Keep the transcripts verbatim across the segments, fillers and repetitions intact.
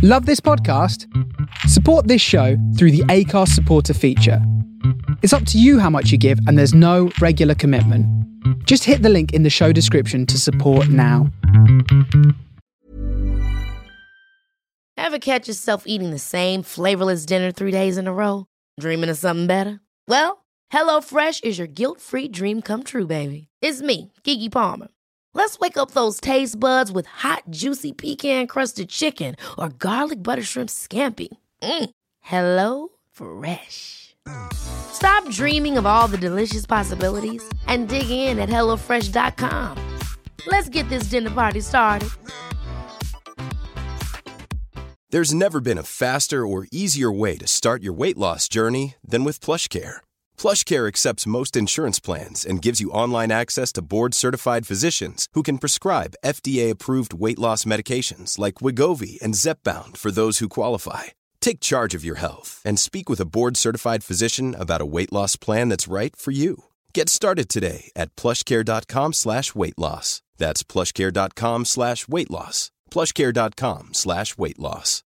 Love this podcast? Support this show through the Acast supporter feature. It's up to you how much you give, and there's no regular commitment. Just hit the link in the show description to support now. Ever catch yourself eating the same flavorless dinner three days in a row? Dreaming of something better? Well, HelloFresh is your guilt-free dream come true, baby. It's me, Keke Palmer. Let's wake up those taste buds with hot, juicy pecan-crusted chicken or garlic butter shrimp scampi. Mm. Hello Fresh. Stop dreaming of all the delicious possibilities and dig in at hello fresh dot com. Let's get this dinner party started. There's never been a faster or easier way to start your weight loss journey than with PlushCare. PlushCare accepts most insurance plans and gives you online access to board-certified physicians who can prescribe F D A-approved weight loss medications like Wegovy and Zepbound for those who qualify. Take charge of your health and speak with a board-certified physician about a weight loss plan that's right for you. Get started today at plushcare.com slash weight loss. That's plushcare.com slash weight loss. plushcare.com slash weight loss.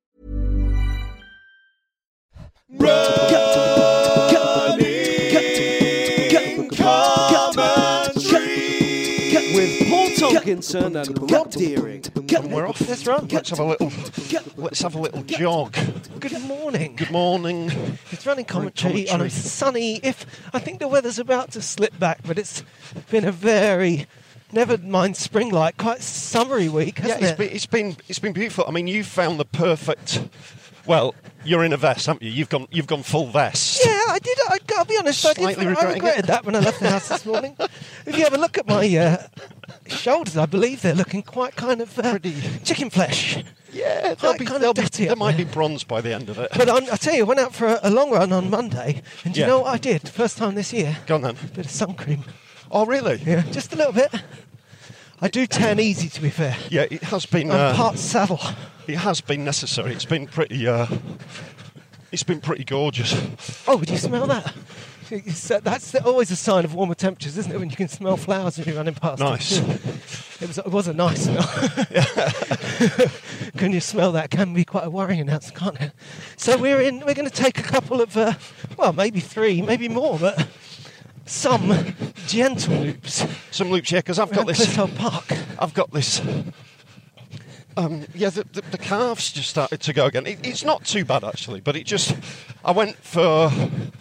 With Paul Tomkinson and Rob Deering. And we're off. That's right. Let's have a little. Let's have a little jog. Good morning. Good morning. It's running commentary, commentary on a sunny. If I think the weather's about to slip back, but it's been a very, never mind spring-like, quite summery week, hasn't yeah, it's it? been, it's been it's been beautiful. I mean, you found the perfect. Well, you're in a vest, haven't you? You've gone you've gone full vest. Yeah, I did. I, I'll be honest. I, did, I regretted it. that when I left the house this morning. If you have a look at my uh, shoulders, I believe they're looking quite kind of uh, pretty chicken flesh. Yeah, they'll be, kind they'll of be, dirty there might there. be bronze by the end of it. But I'm, I tell you, I went out for a, a long run on Monday, and do you Yeah. know what I did? First time this year. Go on then. A bit of sun cream. Oh, really? Yeah, just a little bit. I do tan easy, to be fair. Yeah, it has been. I'm Uh, part saddle. It has been necessary. It's been pretty. Uh, it's been pretty gorgeous. Oh, would you smell that? It's, uh, that's always a sign of warmer temperatures, isn't it? When you can smell flowers when you're running past. Nice. It, it was. It was a nice smell. Can you smell that? Can be quite a worrying announcement, can't it? So we're in. We're going to take a couple of. Uh, well, maybe three, maybe more, but. Some gentle loops. Some loops, yeah, because I've got this. Clifford Park. I've got this. Um, yeah, the, the, the calves just started to go again. It, it's not too bad actually, but it just. I went for.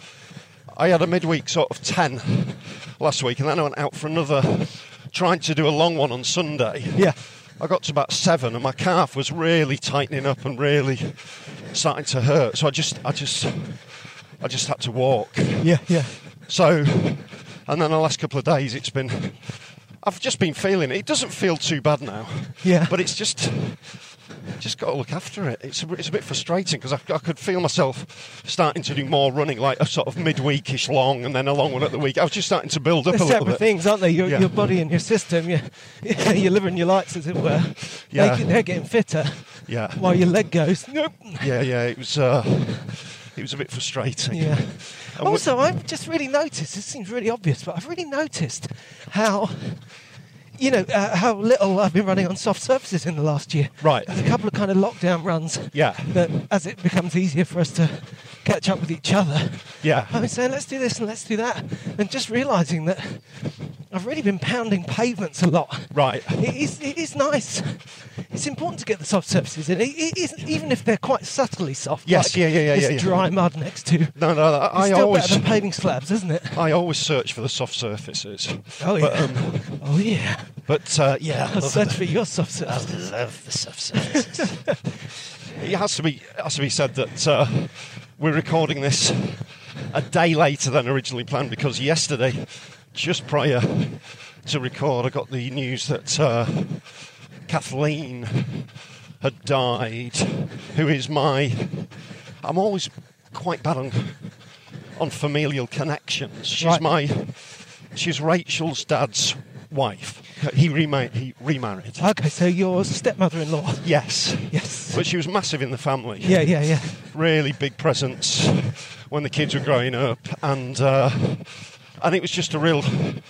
I had a midweek sort of ten last week, and then I went out for another, trying to do a long one on Sunday. Yeah. I got to about seven, and my calf was really tightening up and really starting to hurt. So I just, I just, I just had to walk. Yeah, yeah. So, and then the last couple of days, it's been. I've just been feeling it. It doesn't feel too bad now. Yeah. But it's just. Just got to look after it. It's a, it's a bit frustrating because I, I could feel myself starting to do more running, like a sort of midweekish long, and then a long one at the week. I was just starting to build up They're a little separate bit. things, aren't they? Your, Yeah. your body and your system, your, your liver and your lights, as it were. Yeah. They, they're getting fitter. Yeah. While your leg goes. Nope. Yeah, yeah. It was. Uh, it was a bit frustrating. Yeah. And Also, I've just really noticed. This seems really obvious, but I've really noticed how. You know, uh, how little I've been running on soft surfaces in the last year. Right. There's a couple of kind of lockdown runs. Yeah. That as it becomes easier for us to catch up with each other. Yeah. I've been saying, let's do this and let's do that. And just realising that I've really been pounding pavements a lot. Right. It is, it is nice. It's important to get the soft surfaces in, it, it isn't, even if they're quite subtly soft. Yes, like yeah, yeah, yeah, this yeah, yeah. dry mud next to. No, no. It's I still always. better than paving slabs, isn't it? I always search for the soft surfaces. Oh yeah. But, um, oh yeah. but uh, yeah. I'll search for your soft surfaces. I deserve the soft surfaces. It has to be it has to be said that uh, we're recording this a day later than originally planned because yesterday, just prior to record, I got the news that uh, Kathleen had died, who is my... I'm always quite bad on, on familial connections. She's Right. my... She's Rachel's dad's wife. He, rema- he remarried. Okay, so your stepmother-in-law. Yes. Yes. But she was massive in the family. Yeah, yeah, yeah. Really big presence when the kids were growing up. And uh, and it was just a real...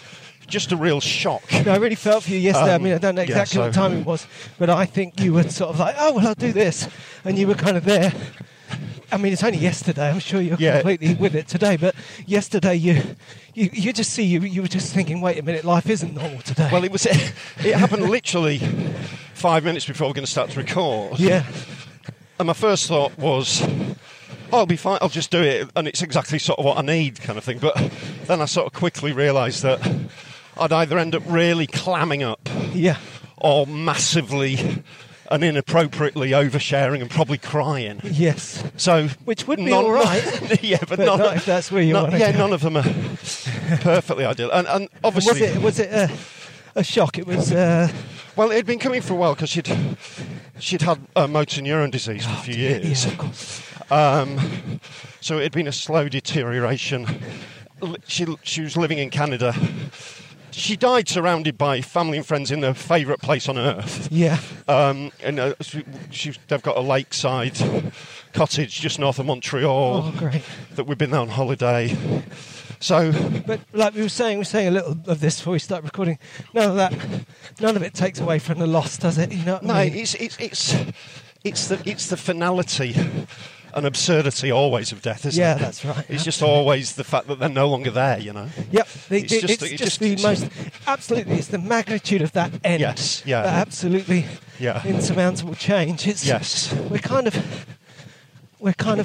just a real shock. No, I really felt for you yesterday. Um, I mean, I don't know yeah, exactly so- what time it was, but I think you were sort of like, oh, well, I'll do this. And you were kind of there. I mean, it's only yesterday. I'm sure you're Yeah. completely with it today. But yesterday, you you, you just see, you, you were just thinking, wait a minute, life isn't normal today. Well, it was. It happened literally five minutes before we we're going to start to record. yeah. And my first thought was, oh, I'll be fine, I'll just do it, and it's exactly sort of what I need, kind of thing. But then I sort of quickly realised that I'd either end up really clamming up Yeah. or massively and inappropriately oversharing and probably crying. Yes. So, Which would be none- all right. yeah, but, But none, not if that's where you none- want to Yeah, go. none of them are perfectly ideal. And, and obviously, Was it, was it a, a shock? It was... Uh, well, it had been coming for a while because she'd she'd had uh, motor neuron disease for a few years. yeah, of course. Um, so it had been a slow deterioration. L- She, she was living in Canada. She died surrounded by family and friends in their favourite place on earth. Yeah. Um, and uh, she, she, they've got a lakeside cottage just north of Montreal Oh, great. that we've been there on holiday. So, But like we were saying, we were saying a little of this before we start recording. None of that, none of it takes away from the loss, does it? You know what no, I mean? it's it's it's it's the it's the finality and absurdity always of death, isn't Yeah, it? that's right. It's just always the fact that they're no longer there, you know. Yep, the, It's it's just- just, it it's just just- the it's- most, absolutely, it's the magnitude of that end. Yes, yeah. That absolutely Yeah. insurmountable change. It's, Yes. We're kind of, we're kind of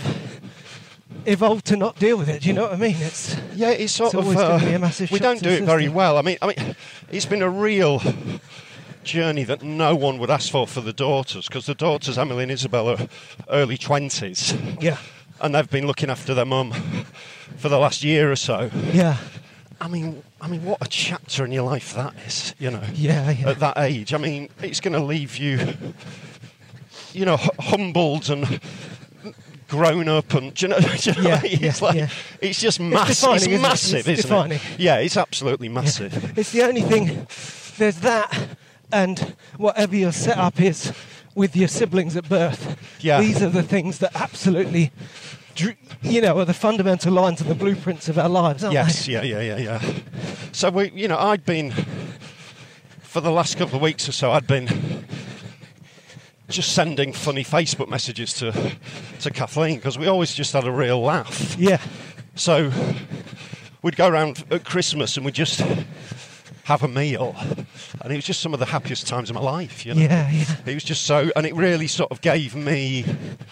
evolved to not deal with it. Do you know what I mean? It's Yeah, it's sort It's of. always uh, gonna be a massive we shock don't to do the it very system. well. I mean, I mean, it's been a real journey that no one would ask for for the daughters, because the daughters, Emily and Isabel, are early twenties, yeah, and they've been looking after their mum for the last year or so. yeah, I mean, I mean, what a chapter in your life that is, you know. yeah, yeah. At that age, I mean, it's going to leave you, you know, hu- humbled and grown up, and do you know, do you know Yeah, what I mean? It's yeah, like yeah. it's just massive. defining, It's, isn't it? massive, It's isn't defining. it? Yeah, it's absolutely massive. It's the only thing. There's that, and whatever your setup is with your siblings at birth. Yeah. These are the things that absolutely, dr- you know, are the fundamental lines and the blueprints of our lives, aren't Yes, they? yeah, yeah, yeah, yeah. So we, you know, I'd been for the last couple of weeks or so. I'd been just sending funny Facebook messages to to Kathleen, because we always just had a real laugh. Yeah. So we'd go around at Christmas and we'd just have a meal, and it was just some of the happiest times of my life, you know. Yeah, yeah. It was just so, and it really sort of gave me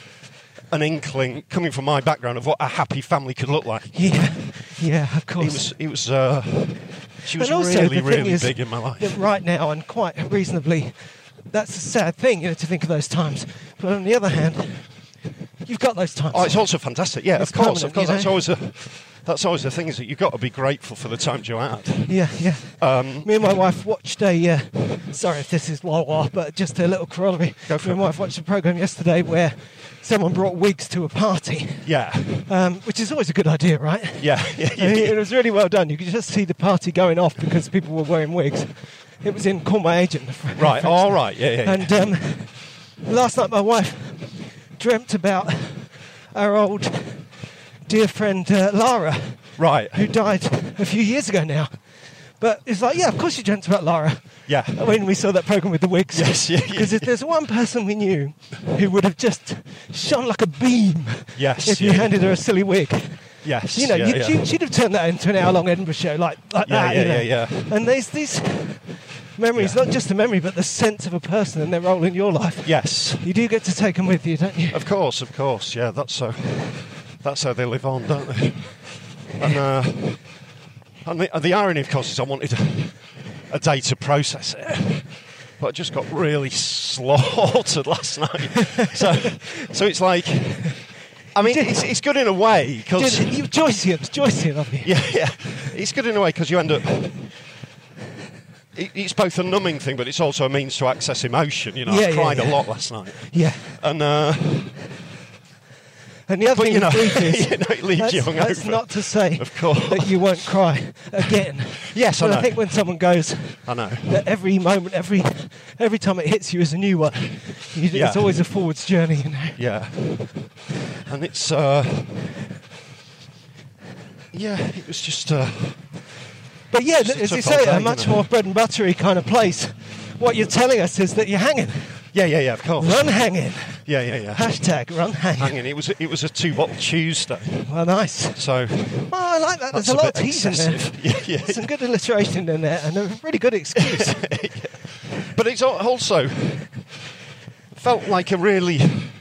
an inkling, coming from my background, of what a happy family could look like. Yeah, yeah, of It course. was, it was, uh, she was And also, really, the thing really is big in my life. that right now, and quite reasonably, that's a sad thing, you know, to think of those times. But on the other hand, you've got those times. Oh, it's also fantastic. Yeah, It's of course, of permanent, course. you That's know. always a, that's always the thing, is that you've got to be grateful for the times you had. Yeah, yeah. Um, Me and my wife watched a. Uh, sorry if this is wah wah, but just a little corollary. Go for Me and it. my wife watched a program yesterday where someone brought wigs to a party, Yeah, um, which is always a good idea, right? yeah, yeah, yeah. I mean, it was really well done. You could just see the party going off because people were wearing wigs. It was in Call My Agent. the Fr- Right, French all thing. right, yeah, yeah. yeah. And um, last night my wife dreamt about our old dear friend uh, Lara, Right, who died a few years ago now. But it's like, yeah, of course you dreamt about Lara. yeah. When we saw that program with the wigs. Yes, yeah, yeah. Because if there's one person we knew who would have just shone like a beam Yes, if you yeah. handed her a silly wig. Yes, You know, yeah, you, yeah. she, she'd have turned that into an hour-long Edinburgh show like, like Yeah, that. yeah, you know? yeah, yeah. And there's these memories, Yeah. not just the memory, but the sense of a person and their role in your life. Yes, You do get to take them with you, don't you? of course, of course. Yeah, that's so. That's how they live on, don't they? And uh, and the, the irony, of course, is I wanted a, a day to process it, but I just got really slaughtered last night. So, so it's like, I mean, it's, it's good in a way because. Just- you Joycean, Joycean of you. Yeah, yeah. It's good in a way because you end up. It, it's both a numbing thing, but it's also a means to access emotion. You know, Yeah, I yeah, cried yeah. a lot last night, Yeah. and uh, And the other but thing you know, with grief is, you know, it leaves that's, you that's hungover. not to say Of course. that you won't cry again. Yes, I but know. I think when someone goes, I know. that every moment, every every time it hits you is a new one. You, Yeah. It's always a forwards journey, you know. Yeah, and it's uh, yeah, it was just uh, But yeah, Just a as you tough say, old a day, much isn't it? more bread and buttery kind of place. What you're telling us is that you're hanging. Yeah, yeah, yeah, of course. Run hanging. Yeah, yeah, yeah. Hashtag run hanging. Hanging. It was it was a two bottle Tuesday. Well, nice. So Well, I like that. There's That's a a lot of bit teas in there. excessive. Yeah, yeah. Some good alliteration in there and a really good excuse. But it's al- also felt like a really.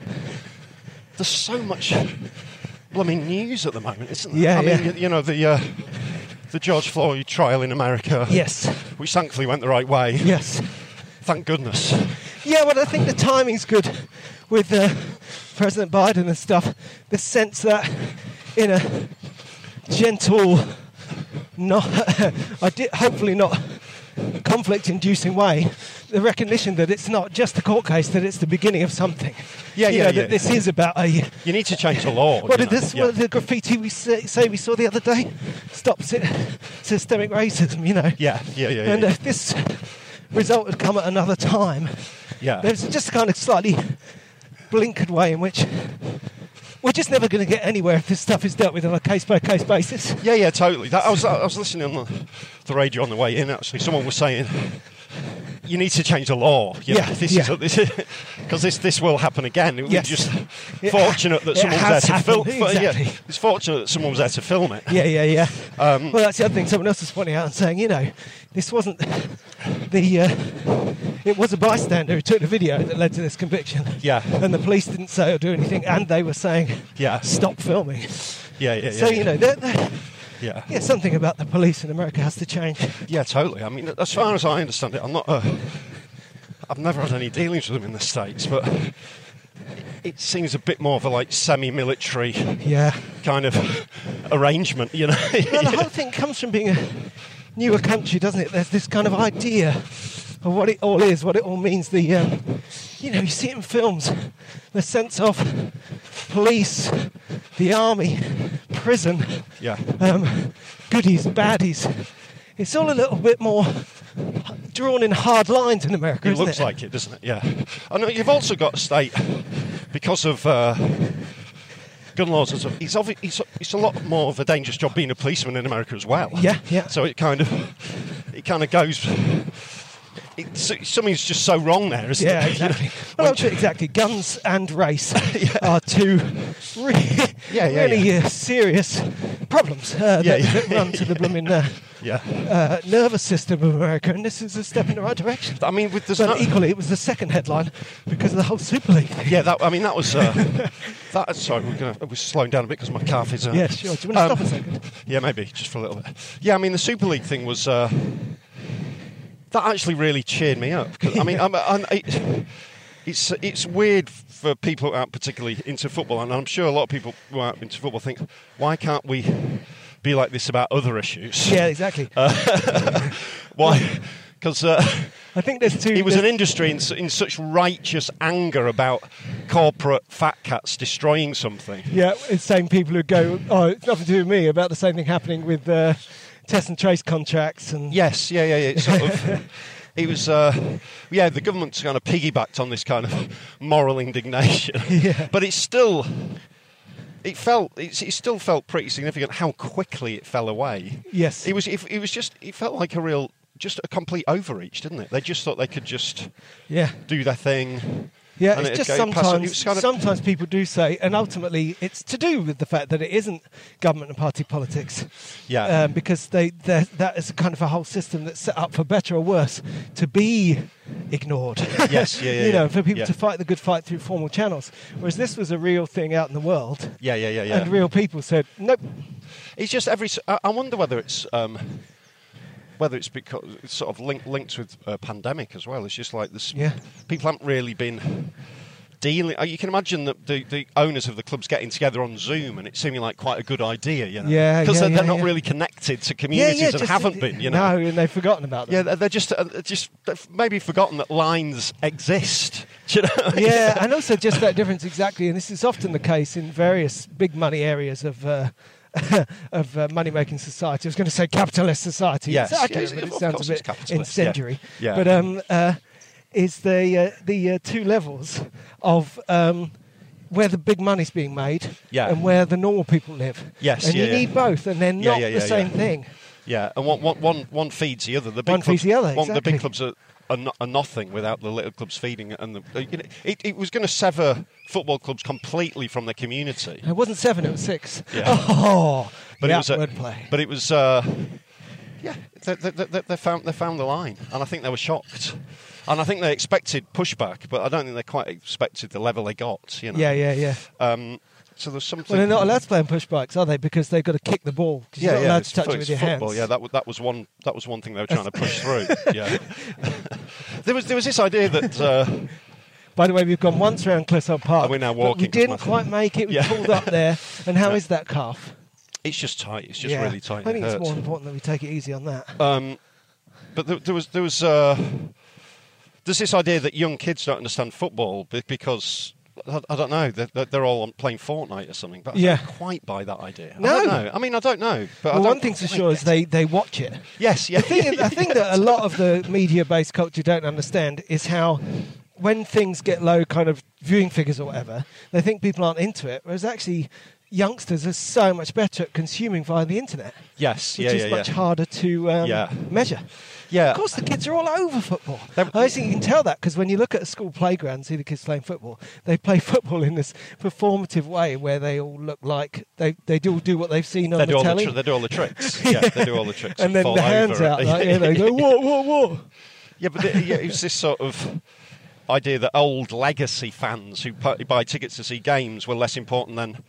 There's so much blooming news at the moment, isn't there? Yeah, I mean, yeah. you, you know the uh, the George Floyd trial in America. Yes. Which thankfully went the right way. Yes. Thank goodness. Yeah, well, I think the timing's good with uh, President Biden and stuff. The sense that in a gentle, not, I did, hopefully not conflict-inducing way, the recognition that it's not just a court case, that it's the beginning of something. Yeah, you yeah, know, yeah. That this is about a. You need to change the law. What you did know? this? Yeah. What did the graffiti we say, say we saw the other day? Stop sy- systemic racism. You know. Yeah, yeah, yeah, yeah. And yeah. if this result had come at another time, Yeah. there's just a kind of slightly blinkered way in which we're just never going to get anywhere if this stuff is dealt with on a case-by-case basis. Yeah, yeah, totally. That, I was I was listening on the, the radio on the way in. Actually, someone was saying you need to change the law. You know, Yeah, this yeah. is because this this will happen again. It was Yes. just It fortunate ha- that it someone was there has to film. happened, but, exactly. Yeah, it's fortunate that someone was there to film it. Yeah, yeah, yeah. Um, well, that's the other thing. Someone else was pointing out and saying, you know, this wasn't the. Uh, it was a bystander who took the video that led to this conviction. Yeah. And the police didn't say or do anything, and they were saying, Yeah. stop filming. Yeah, yeah, yeah. So, you know, they're, they're, yeah, yeah, something about the police in America has to change. yeah, totally. I mean, as far as I understand it, I'm not. Uh, I've never had any dealings with them in the States, but it, it seems a bit more of a like semi-military Yeah. kind of arrangement, you know. Well, the whole thing comes from being a newer country, doesn't it? There's this kind of idea of what it all is, what it all means. The, um, you know, you see it in films, the sense of police, the army, prison, Yeah. um, goodies, baddies. It's all a little bit more drawn in hard lines in America, It isn't looks it? like it, doesn't it? Yeah. I know you've also got a state because of uh, gun laws. It's, it's, obvi- it's, it's a lot more of a dangerous job being a policeman in America as well. Yeah, yeah. So it kind of it kind of goes. It's, something's just so wrong there, isn't Yeah, it? exactly. You know, Well, when- actually, exactly. Guns and race are two re- Yeah, yeah, really yeah. Uh, serious problems uh, Yeah, that, yeah. that run to the blooming uh, yeah. uh, nervous system of America, and this is a step in the right direction. I mean, with there's But no, equally, it was the second headline because of the whole Super League thing. yeah. That I mean, that was. Uh, that sorry, we're gonna we're slowing down a bit because my calf is. Uh, Yeah, sure. Do you want to um, stop a second? Yeah, maybe just for a little bit. Yeah, I mean, the Super League thing was. Uh, that actually really cheered me up. 'Cause, I mean, I'm, I'm, it, it's it's weird for people who aren't particularly into football, and I'm sure a lot of people who aren't into football think, why can't we be like this about other issues? Yeah, exactly. Uh, why? Because uh, I think there's two. it was an there's- industry in, su- in such righteous anger about corporate fat cats destroying something. Yeah, it's the same people who go, oh, it's nothing to do with me, about the same thing happening with uh, test and trace contracts. And Yes, yeah, yeah, yeah. It's sort of, it was, uh, yeah, the government's kind of piggybacked on this kind of moral indignation. Yeah. But it's still, it felt, it's, it still felt pretty significant how quickly it fell away. Yes. It was, it, it was just, it felt like a real, just a complete overreach, didn't it? They just thought they could just Yeah. do their thing. Yeah, And it's it'd just go past- sometimes it was kind of- sometimes people do say, and ultimately it's to do with the fact that it isn't government and party politics. Yeah. Um, because they they're- that is a kind of a whole system that's set up for better or worse to be ignored. Yes, yeah, yeah, you know, yeah. for people Yeah. to fight the good fight through formal channels. Whereas this was a real thing out in the world, Yeah, yeah, yeah, yeah. and real people said, nope. It's just every. s- I I wonder whether it's um, whether it's because it's sort of linked linked with a pandemic as well. It's just like this. Yeah. People haven't really been dealing. uh, You can imagine that the, the owners of the clubs getting together on Zoom and it seeming like quite a good idea, you know. Yeah, Because yeah, they're, yeah, they're not yeah. really connected to communities and just- haven't been, you know. No, and they've forgotten about them. Yeah, they're- they're just uh, they're just they've maybe forgotten that lines exist. Do you know? Yeah, and also just that difference exactly, and this is often the case in various big money areas of uh, of uh, money-making society. I was going to say capitalist society. Yes, it's accurate, yes, but it of sounds course a it's bit capitalist, yeah. incendiary. Yeah. But um, uh, is the uh, the uh, two levels of um, where the big money's being made Yeah. and where the normal people live. Yes, and yeah, you yeah. need both, and they're Yeah, not yeah, the yeah, same yeah. thing. Yeah, and one, one, one, one feeds the other. The big One clubs, feeds the other, one, The exactly. big clubs are, are, no, are nothing without the little clubs feeding it. And the, you know, it, it was going to sever football clubs completely from their community. It wasn't seven, it was six. Yeah. Oh, But yeah, it was a, wordplay. But it was, uh, yeah, they, they, they, they found they found the line, and I think they were shocked, and I think they expected pushback, but I don't think they quite expected the level they got. You know. Yeah, yeah, yeah. Um, so there's something. Well, they're not allowed to play on pushbacks, are they? Because they've got to kick the ball. 'Cause you're Yeah, not yeah, allowed it's to touch fo- it with it's your football. hands. Yeah, that, w- that was one. That was one thing they were trying to push through. Yeah. there was there was this idea that. Uh, By the way, we've gone once round Clissold Park. And we're now but walking, we 'cause didn't my- quite make it. We Yeah. pulled up there. And how Yeah. is that calf? It's just tight. It's just Yeah. really tight. I think it it's hurts. more important that we take it easy on that. Um, but there, there was there was uh, there's this idea that young kids don't understand football be- because I, I don't know they're, they're all on playing Fortnite or something. But I Yeah. don't quite buy that idea. No. I don't know. I mean, I don't know. But I Well, don't one thing's for quite sure is get they, it. they watch it. Yes, yeah. The thing, I think that a lot of the media-based culture don't understand is how when things get low kind of viewing figures or whatever, they think people aren't into it, whereas actually youngsters are so much better at consuming via the internet, Yes, which yeah, is yeah, much yeah. harder to um, Yeah. measure. Yeah. Of course, the kids are all over football. They're- I think you can tell that because when you look at a school playground and see the kids playing football, they play football in this performative way where they all look like they, they do do what they've seen on They the do, all the telly. tr- they do all the tricks. Yeah, they do all the tricks. and then fall the hands over. out, like, yeah, they go, what, what, what? Yeah, but the, yeah, it was this sort of idea that old legacy fans who pu- buy tickets to see games were less important than.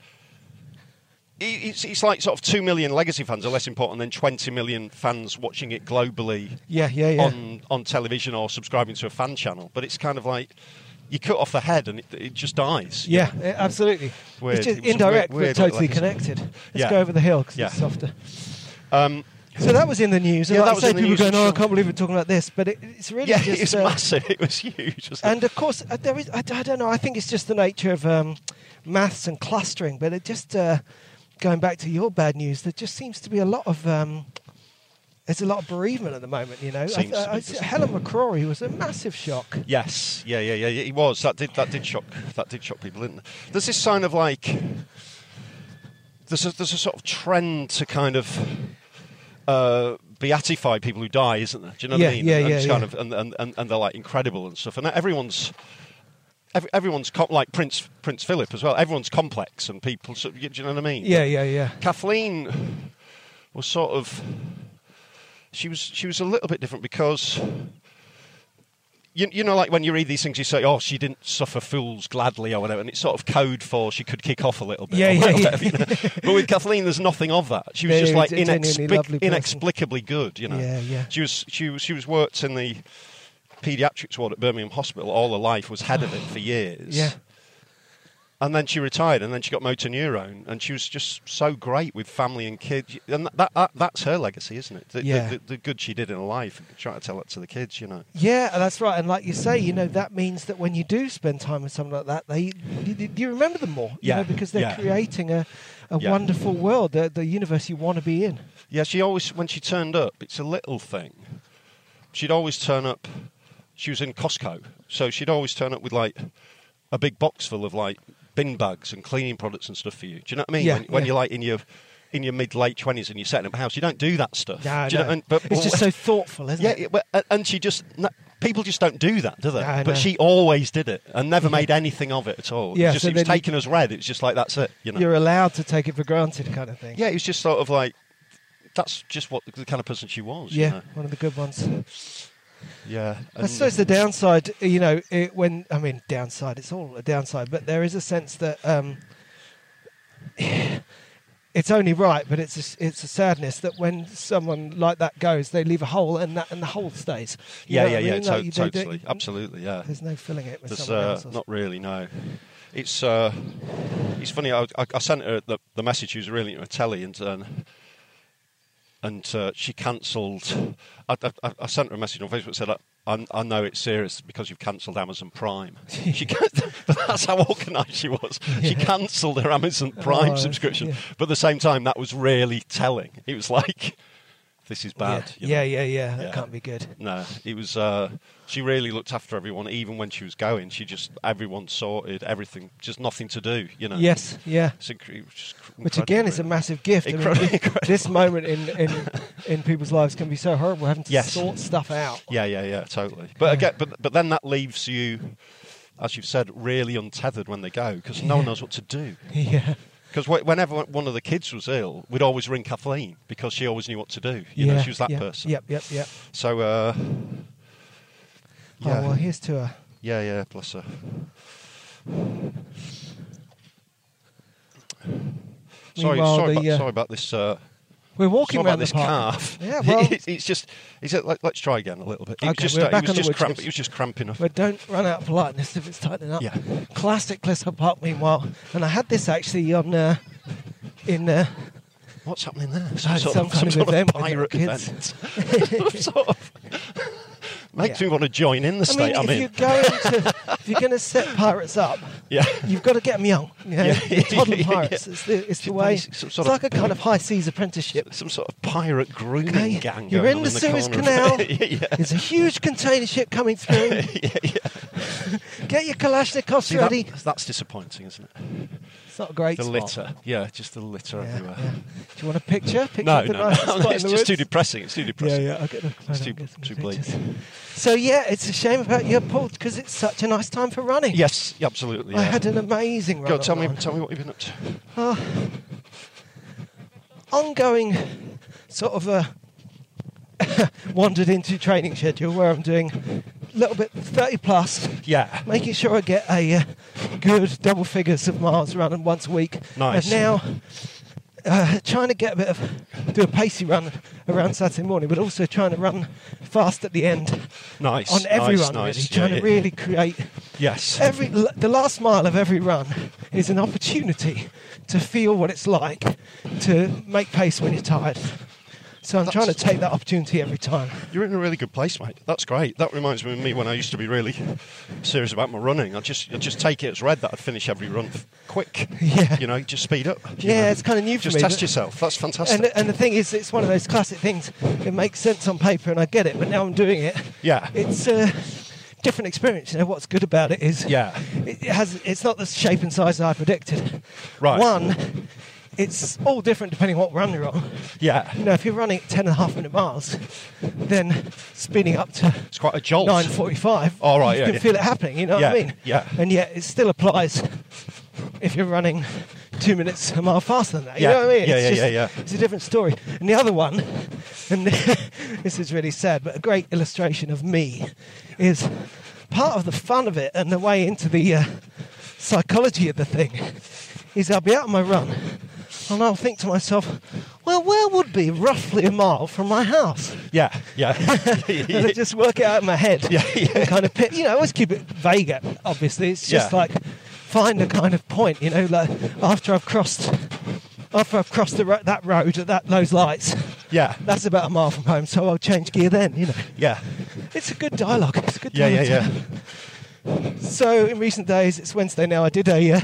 It's, it's like sort of two million legacy fans are less important than twenty million fans watching it globally Yeah, yeah, yeah. on, on television or subscribing to a fan channel. But it's kind of like you cut off the head and it, it just dies. Yeah, eh, absolutely. Weird. It's just It was a indirect weird- weird but totally legacy. connected. Let's Yeah. go over the hill because Yeah. it's softer. Um, So that was in the news. And Yeah, like that I was say, in the people news, were going, I'm oh, I sure. can't believe we're talking about this. But it, it's really yeah, just... it's uh, massive. It was huge. Wasn't And of course, uh, there is, I, I don't know, I think it's just the nature of um, maths and clustering, but it just, uh, going back to your bad news, there just seems to be a lot of, um, there's a lot of bereavement at the moment, you know. I, Seems to I, be, I, doesn't it? Helen McCrory was a massive shock. Yes, yeah, yeah, yeah, yeah. He was. That did that did shock that did shock people, didn't it? There's this sign of like there's a, there's a sort of trend to kind of uh, beatify people who die, isn't there? Do you know Yeah, what I mean? yeah, and yeah, it's yeah. kind of and, and, and, and they're like incredible and stuff. And everyone's every, everyone's com- like Prince Prince Philip as well. Everyone's complex and people. So, do you know what I mean? Yeah, yeah, yeah. Kathleen was sort of she was she was a little bit different because you, you know, like when you read these things, you say, "Oh, she didn't suffer fools gladly" or whatever, and it's sort of code for she could kick off a little bit. Yeah, or yeah, whatever, yeah. you know? But with Kathleen, there's nothing of that. She was Yeah, just yeah, like a genuinely inexplic- lovely person. inexplicably good. You know, Yeah, yeah. She was she was she was worked in the paediatrics ward at Birmingham Hospital all her life. Was head of it for years. Yeah. And then she retired, and then she got motor neurone, and she was just so great with family and kids. And that, that that's her legacy, isn't it? The, Yeah. the, the, the good she did in her life, and trying to tell it to the kids, you know. Yeah, that's right. And like you say, you know, that means that when you do spend time with someone like that, they you, you remember them more, you Yeah, know, because they're yeah. creating a, a Yeah. wonderful world, the, the universe you want to be in. Yeah, she always, when she turned up, it's a little thing. She'd always turn up, she was in Costco, so she'd always turn up with like a big box full of like bin bags and cleaning products and stuff for you. Do you know what I mean? Yeah, when, when yeah. you're like in your in your mid late twenties and you're setting up a house, you don't do that stuff. No, do you no. know? And, but, It's just so thoughtful, isn't yeah, it? yeah, but, uh, and she just no, people just don't do that, do they? No, I but know. she always did it and never made anything of it at all. Yeah, it, just, so it was then you- taken as read. It's just like that's it. You know. You're allowed to take it for granted, kind of thing. Yeah, it was just sort of like that's just what the kind of person she was. Yeah, You know? one of the good ones. Yeah. I and- suppose the downside, you know, it, when I mean downside, it's all a downside, but there is a sense that um, it's only right, but it's a, it's a sadness that when someone like that goes, they leave a hole, and that and the hole stays. You Yeah, know yeah, what I yeah, mean? to- Like, you don't- totally, absolutely, yeah. There's no filling it with There's someone uh, else. or not really, no. It's uh, it's funny. I, I, I sent her the, the message. She was really into telly, and uh, and uh, she cancelled. I, I, I sent her a message on Facebook that said, I, I know it's serious because you've cancelled Amazon Prime. She can- but that's how organised she was. She cancelled her Amazon Prime Oh, subscription, yeah. but at the same time, that was really telling. It was like, this is bad. Yeah, you know? yeah, yeah, yeah. That Yeah. can't be good. No, it was. Uh, she really looked after everyone, even when she was going. She just everyone sorted everything, just nothing to do. You know. Yes, yeah. It's inc- it was just Which again is a incredible. massive gift. I mean, Incredible, thi- incredible. This moment in, in in people's lives can be so horrible, having to Yes. sort stuff out. Yeah, yeah, yeah, totally. But again, but but then that leaves you, as you've said, really untethered when they go because no one knows what to do. Yeah. Because whenever one of the kids was ill, we'd always ring Kathleen because she always knew what to do. You yeah. know, she was that yeah. person. Yep, yep, yep. So, uh, yeah, Oh, well, here's to her. yeah, yeah, bless her. Sorry, Meanwhile, sorry, the, about, uh, sorry about this. Uh, We're walking sorry around about this the park. calf. Yeah, well, it's, it's just. He said, like, "Let's try again a little bit." He Okay, was just, we're uh, back he on was the just wood cramp, chips. He was just cramping up. but don't run out of politeness if it's tightening up. Yeah. Classic Clissold Park, meanwhile. And I had this actually on uh, in. Uh, What's happening there? Uh, some kind of sort event with pirate little kids. event. sort of makes Yeah. me want to join in the I state mean, I'm if in. you're going to, if you're going to set pirates up, Yeah. you've got to get them young. You know, Yeah. toddler Yeah. pirates. It's the, it's the Should way. be some It's sort of- like a kind of high seas apprenticeship. Some sort of pirate grooming Okay, gang. you're going in on the in Suez corner of- Canal. yeah, yeah. There's a huge container ship coming through. yeah, yeah. Get your Kalashnikovs See, ready. that, that's disappointing, isn't it? It's not a great The spot. litter. Yeah, just the litter Yeah, everywhere. yeah. Do you want a picture? Picture No, of the no, nice no. spot It's in the just too woods? depressing. It's too Yeah, depressing. yeah. I'll get the It's I'll too, get some too pictures. bleak. So yeah, it's a shame about your Paul because it's such a nice time for running. Yes, absolutely. I Yeah. had an amazing run. Go on, tell me, online. tell me what you've been up to. Uh, ongoing sort of a wandered into training schedule where I'm doing a little bit thirty plus, Yeah. making sure I get a uh, good double figures of miles running once a week. Nice. And now uh, trying to get a bit of do a pacey run around Saturday morning, but also trying to run fast at the end Nice. on every nice, run. nice. Really, Yeah, trying yeah. to really create. Yes. Every the last mile of every run is an opportunity to feel what it's like to make pace when you're tired. So I'm trying to take that opportunity every time. You're in a really good place, mate. That's great. That reminds me of me when I used to be really serious about my running. I'd just, I'd just take it as read that I'd finish every run f- quick. Yeah. You know, just speed up. you Yeah, know. it's kind of new for Just me. test but- yourself. That's fantastic. And, and the thing is, it's one of those classic things. It makes sense on paper, and I get it. But now I'm doing it. Yeah. It's a different experience. You know, what's good about it is, Yeah. it has. It's not the shape and size that I predicted. Right. One, it's all different depending what run you're on. yeah. You know, if you're running at ten and a half minute miles, then speeding up to It's quite a jolt. nine forty-five, Oh, right, you yeah, can yeah. feel it happening. You know Yeah, what I mean? yeah. And yet, it still applies if you're running two minutes a mile faster than that. You Yeah, know what I mean? yeah, It's yeah, just- yeah, yeah. It's a different story. And the other one, and this is really sad, but a great illustration of me, is part of the fun of it and the way into the uh, psychology of the thing is I'll be out on my run and I'll think to myself, well, where would be roughly a mile from my house? Yeah. Yeah. And I just work it out in my head. Yeah, yeah. And kind of pick, you know, I always keep it vague, obviously. It's just Yeah. like find a kind of point, you know, like after I've crossed after I've crossed the ro- that road at that those lights, yeah. that's about a mile from home, so I'll change gear then, you know. Yeah. It's a good dialogue. It's a good Yeah. Yeah. dialogue. Yeah. So in recent days, it's Wednesday now, I did a uh,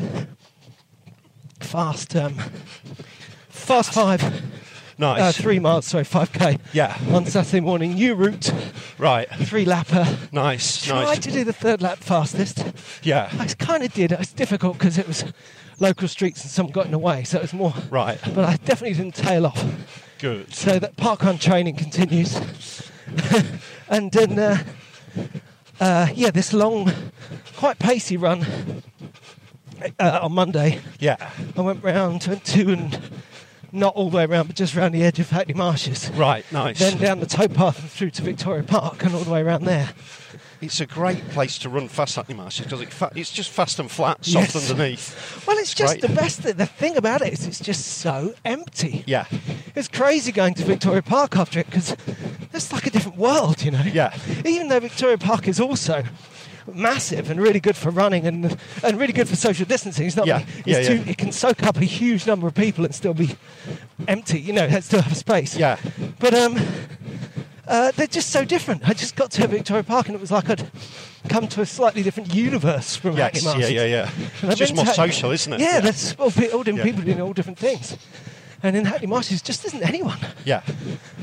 fast um, fast five, uh, Nice. three miles, sorry, five K. Yeah. On Saturday morning, new route, Right. three lapper. Nice. Tried Nice. to do the third lap fastest. Yeah. I kind of did. It was difficult because it was local streets and some got in the way, so it was more. Right. But I definitely didn't tail off. Good. So that parkrun training continues. And then, uh, uh, yeah, this long, quite pacey run uh, on Monday. Yeah. I went round, went to and not all the way around, but just round the edge of Hackney Marshes. Right. Nice. Then down the towpath and through to Victoria Park and all the way around there. It's a great place to run fast Hackney Marshes because it fa- it's just fast and flat, soft Yes. underneath. Well, it's, It's just great. the best. The thing about it is it's just so empty. Yeah. It's crazy going to Victoria Park after it because it's like a different world, you know. Yeah. Even though Victoria Park is also massive and really good for running and and really good for social distancing. It's not. Yeah. It's Yeah, too, yeah. It can soak up a huge number of people and still be empty. You know, it still have space. Yeah. But um, uh, they're just so different. I just got to Victoria Park and it was like I'd come to a slightly different universe from Hackney Yes. Marshes. Yeah. Yeah. Yeah. And It's I've just been more to- social, isn't it? Yeah, that's all, pe- all different Yeah. people doing all different things. And in Hackney Marshes just isn't anyone. Yeah.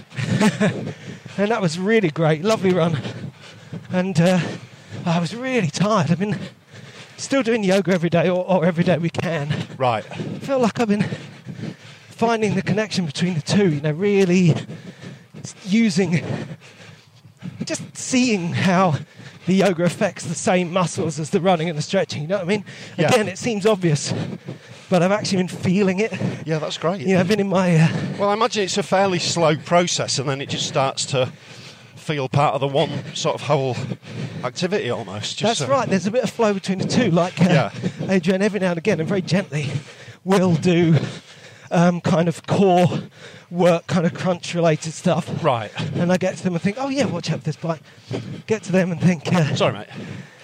and that was really great, lovely run. And uh, I was really tired. I've been still doing yoga every day, or, or every day we can. Right. I feel like I've been finding the connection between the two, you know, really using, just seeing how the yoga affects the same muscles as the running and the stretching, you know what I mean? Yeah. Again, it seems obvious, but I've actually been feeling it. Yeah, that's great. You know, I've been in my... Uh, Well, I imagine it's a fairly slow process, and then it just starts to feel part of the one sort of whole activity almost. Just that's so. right, there's a bit of flow between the two, like uh, Yeah. Adrian every now and again, and very gently, will do um, kind of core work, kind of crunch-related stuff. Right. And I get to them and think, oh yeah, watch out for this bike. Get to them and think... Uh, Sorry, mate.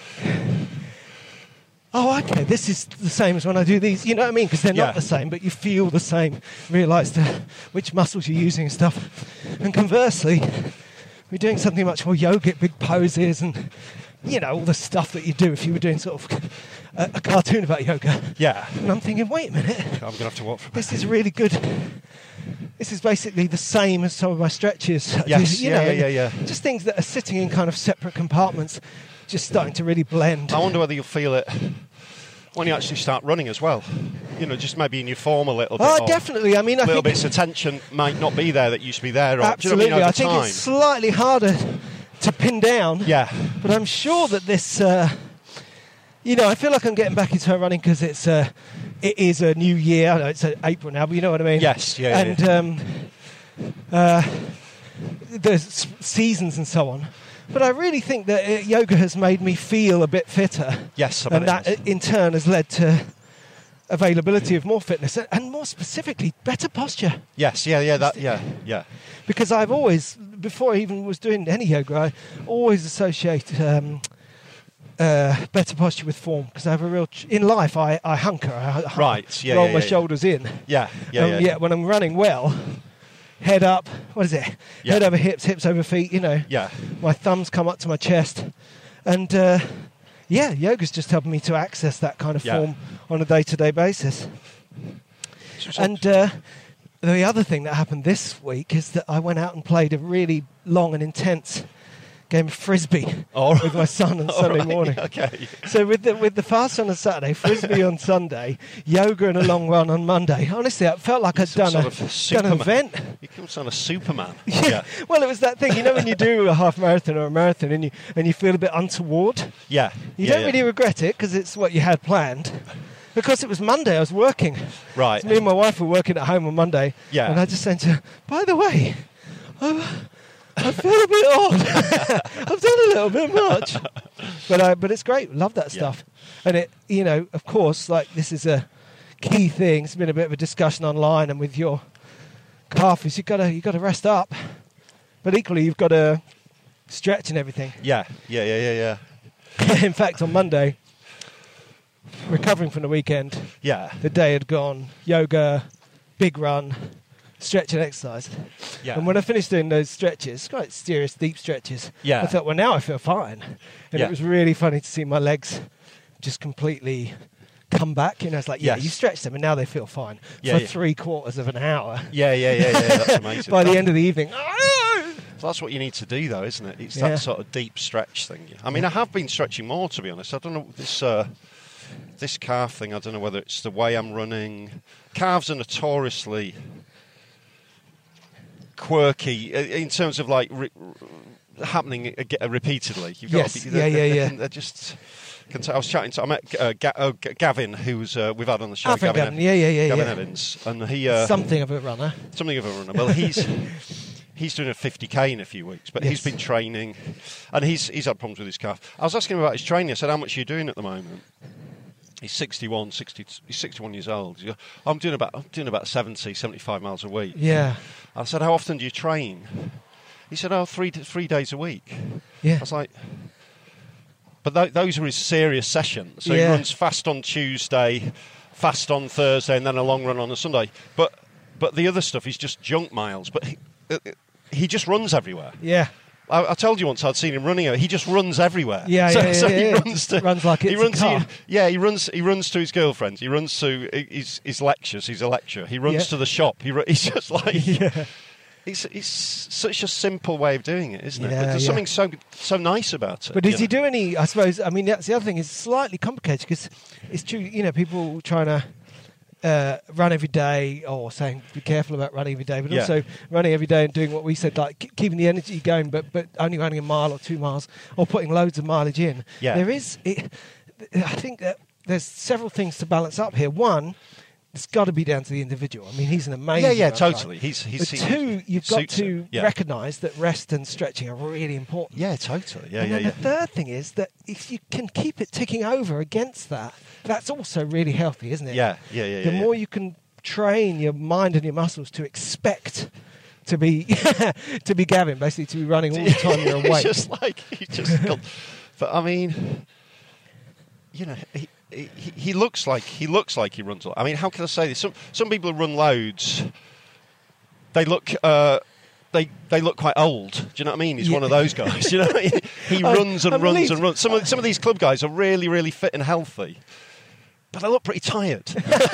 oh, okay, this is the same as when I do these, you know what I mean? Because they're Yeah. not the same, but you feel the same, realise the, which muscles you're using and stuff. And conversely, we're doing something much more yogic, big poses and, you know, all the stuff that you do if you were doing sort of a, a cartoon about yoga. Yeah. And I'm thinking, wait a minute, I'm going to have to walk for a bit. this is really good. This is basically the same as some of my stretches. Yes, you yeah, know, yeah, yeah, yeah. Just things that are sitting in kind of separate compartments, just starting to really blend. I wonder whether you'll feel it when you actually start running as well. You know, just maybe in your form a little bit. Oh, or definitely. I mean, I little think bits of tension might not be there that used to be there. Or, absolutely. Do you know what I mean, over I think time? it's slightly harder to pin down. Yeah. But I'm sure that this, uh, you know, I feel like I'm getting back into running because it's uh, it is a new year. I know it's uh, April now, but you know what I mean. Yes. Yeah. And yeah, yeah. um, uh, there's seasons and so on. But I really think that uh, yoga has made me feel a bit fitter. Yes, I bet and it that has. uh, in turn has led to availability of more fitness and, and more specifically better posture. Yes. Yeah. Yeah. That. Yeah. Yeah. Because I've always, before I even was doing any yoga, I always associate um, uh, better posture with form. Because I have a real ch- in life, I, I hunker, I, I Right, yeah, roll yeah, my yeah. shoulders in. Yeah. Yeah. Um, yeah. Yet when I'm running well, head up. What is it? Yeah. Head over hips, hips over feet. You know. Yeah. My thumbs come up to my chest, and uh, yeah, yoga's just helping me to access that kind of Yeah. form on a day-to-day basis. So- And uh, the other thing that happened this week is that I went out and played a really long and intense game of frisbee All right. with my son on All Sunday right, morning. Okay. So with the with the fast on a Saturday, frisbee on Sunday, yoga and a long run on Monday. Honestly, I felt like I'd Some done, sort a, of done Superman. an event. You come on a Superman. Yeah. Well, it was that thing, you know, when you do a half marathon or a marathon and you and you feel a bit untoward. Yeah. You yeah, don't yeah. really regret it because it's what you had planned. Because it was Monday, I was working. Right. So me and my wife were working at home on Monday. Yeah. And I just said to her, by the way, I, I feel a bit odd. I've done a little bit much. But I, but it's great. Love that Yeah. stuff. And it, you know, of course, like this is a key thing. It's been a bit of a discussion online and with your calf is you've got to, you've got to rest up. But equally, you've got to stretch and everything. Yeah. Yeah. Yeah. Yeah. Yeah. In fact, on Monday, recovering from the weekend, Yeah. the day had gone, yoga, big run, stretch and exercise. Yeah. And when I finished doing those stretches, quite serious, deep stretches, Yeah. I thought, well, now I feel fine. And Yeah. it was really funny to see my legs just completely come back. You know, it's like, yeah, Yes. you stretch them and now they feel fine Yeah, for yeah. three quarters of an hour. Yeah. Yeah. Yeah. Yeah. That's amazing. By the end of the evening, That's what you need to do, though, isn't it? It's Yeah. that sort of deep stretch thing. I mean, I have been stretching more, to be honest. I don't know this uh, this calf thing. I don't know whether it's the way I'm running. Calves are notoriously quirky uh, in terms of like re- re- happening ag- repeatedly. You've got Yes. to be, Yeah, yeah, yeah. They're just. I was chatting to I met uh, Ga- uh, G- Gavin, who's uh, we've had on the show. I think Gavin, Gavin, yeah, yeah, yeah, Gavin yeah. Evans, and he uh, something of a runner. something of a runner. Well, he's he's doing a fifty k in a few weeks, but he's Yes. been training, and he's he's had problems with his calf. I was asking him about his training. I said, "How much are you doing at the moment?" He's sixty-one, sixty, he's sixty-one years old. He goes, I'm doing about I'm doing about seventy, seventy-five miles a week. Yeah. I said, "How often do you train?" He said, "Oh, three three days a week." Yeah. I was like, but th- those are his serious sessions. So Yeah. he runs fast on Tuesday, fast on Thursday, and then a long run on a Sunday. But but the other stuff is just junk miles. But he, uh, he just runs everywhere. Yeah. I, I told you once I'd seen him running. He just runs everywhere. Yeah, so, yeah, yeah, so yeah, he yeah. runs to Runs like he it's a runs. car. To, yeah, he runs. He runs to his girlfriends. He runs to his, his lectures. He's a lecturer. He runs Yeah. to the shop. He ru- he's just like Yeah. it's it's such a simple way of doing it, isn't it? Yeah, But there's yeah. something so so nice about it. But does you he know? do any? I suppose. I mean, that's the other thing. It's slightly complicated because it's true. You know, people trying to uh, run every day, or saying be careful about running every day, but Yeah. also running every day and doing what we said, like k- keeping the energy going, but but only running a mile or two miles, or putting loads of mileage in. Yeah. There is. It, I think that there's several things to balance up here. One, it's got to be down to the individual. I mean, he's an amazing. Yeah, yeah, runner, right? totally. He's he's. But he two, you've got suits to it. Yeah. recognise that rest and stretching are really important. Yeah, totally. Yeah, and yeah, then yeah. the third thing is that if you can keep it ticking over against that, that's also really healthy, isn't it? Yeah, yeah, yeah, The yeah, more yeah. you can train your mind and your muscles to expect to be to be Gavin, basically to be running all the time you're awake. It's just like he just. got, but I mean, you know, he, he he looks like he looks like he runs a lot. I mean, how can I say this? Some some people who run loads, they look. Uh, They, they look quite old. Do you know what I mean? He's Yeah. one of those guys. You know, what I mean? He I- runs and I'm runs relieved. and runs. Some of some of these club guys are really really fit and healthy, but they look pretty tired.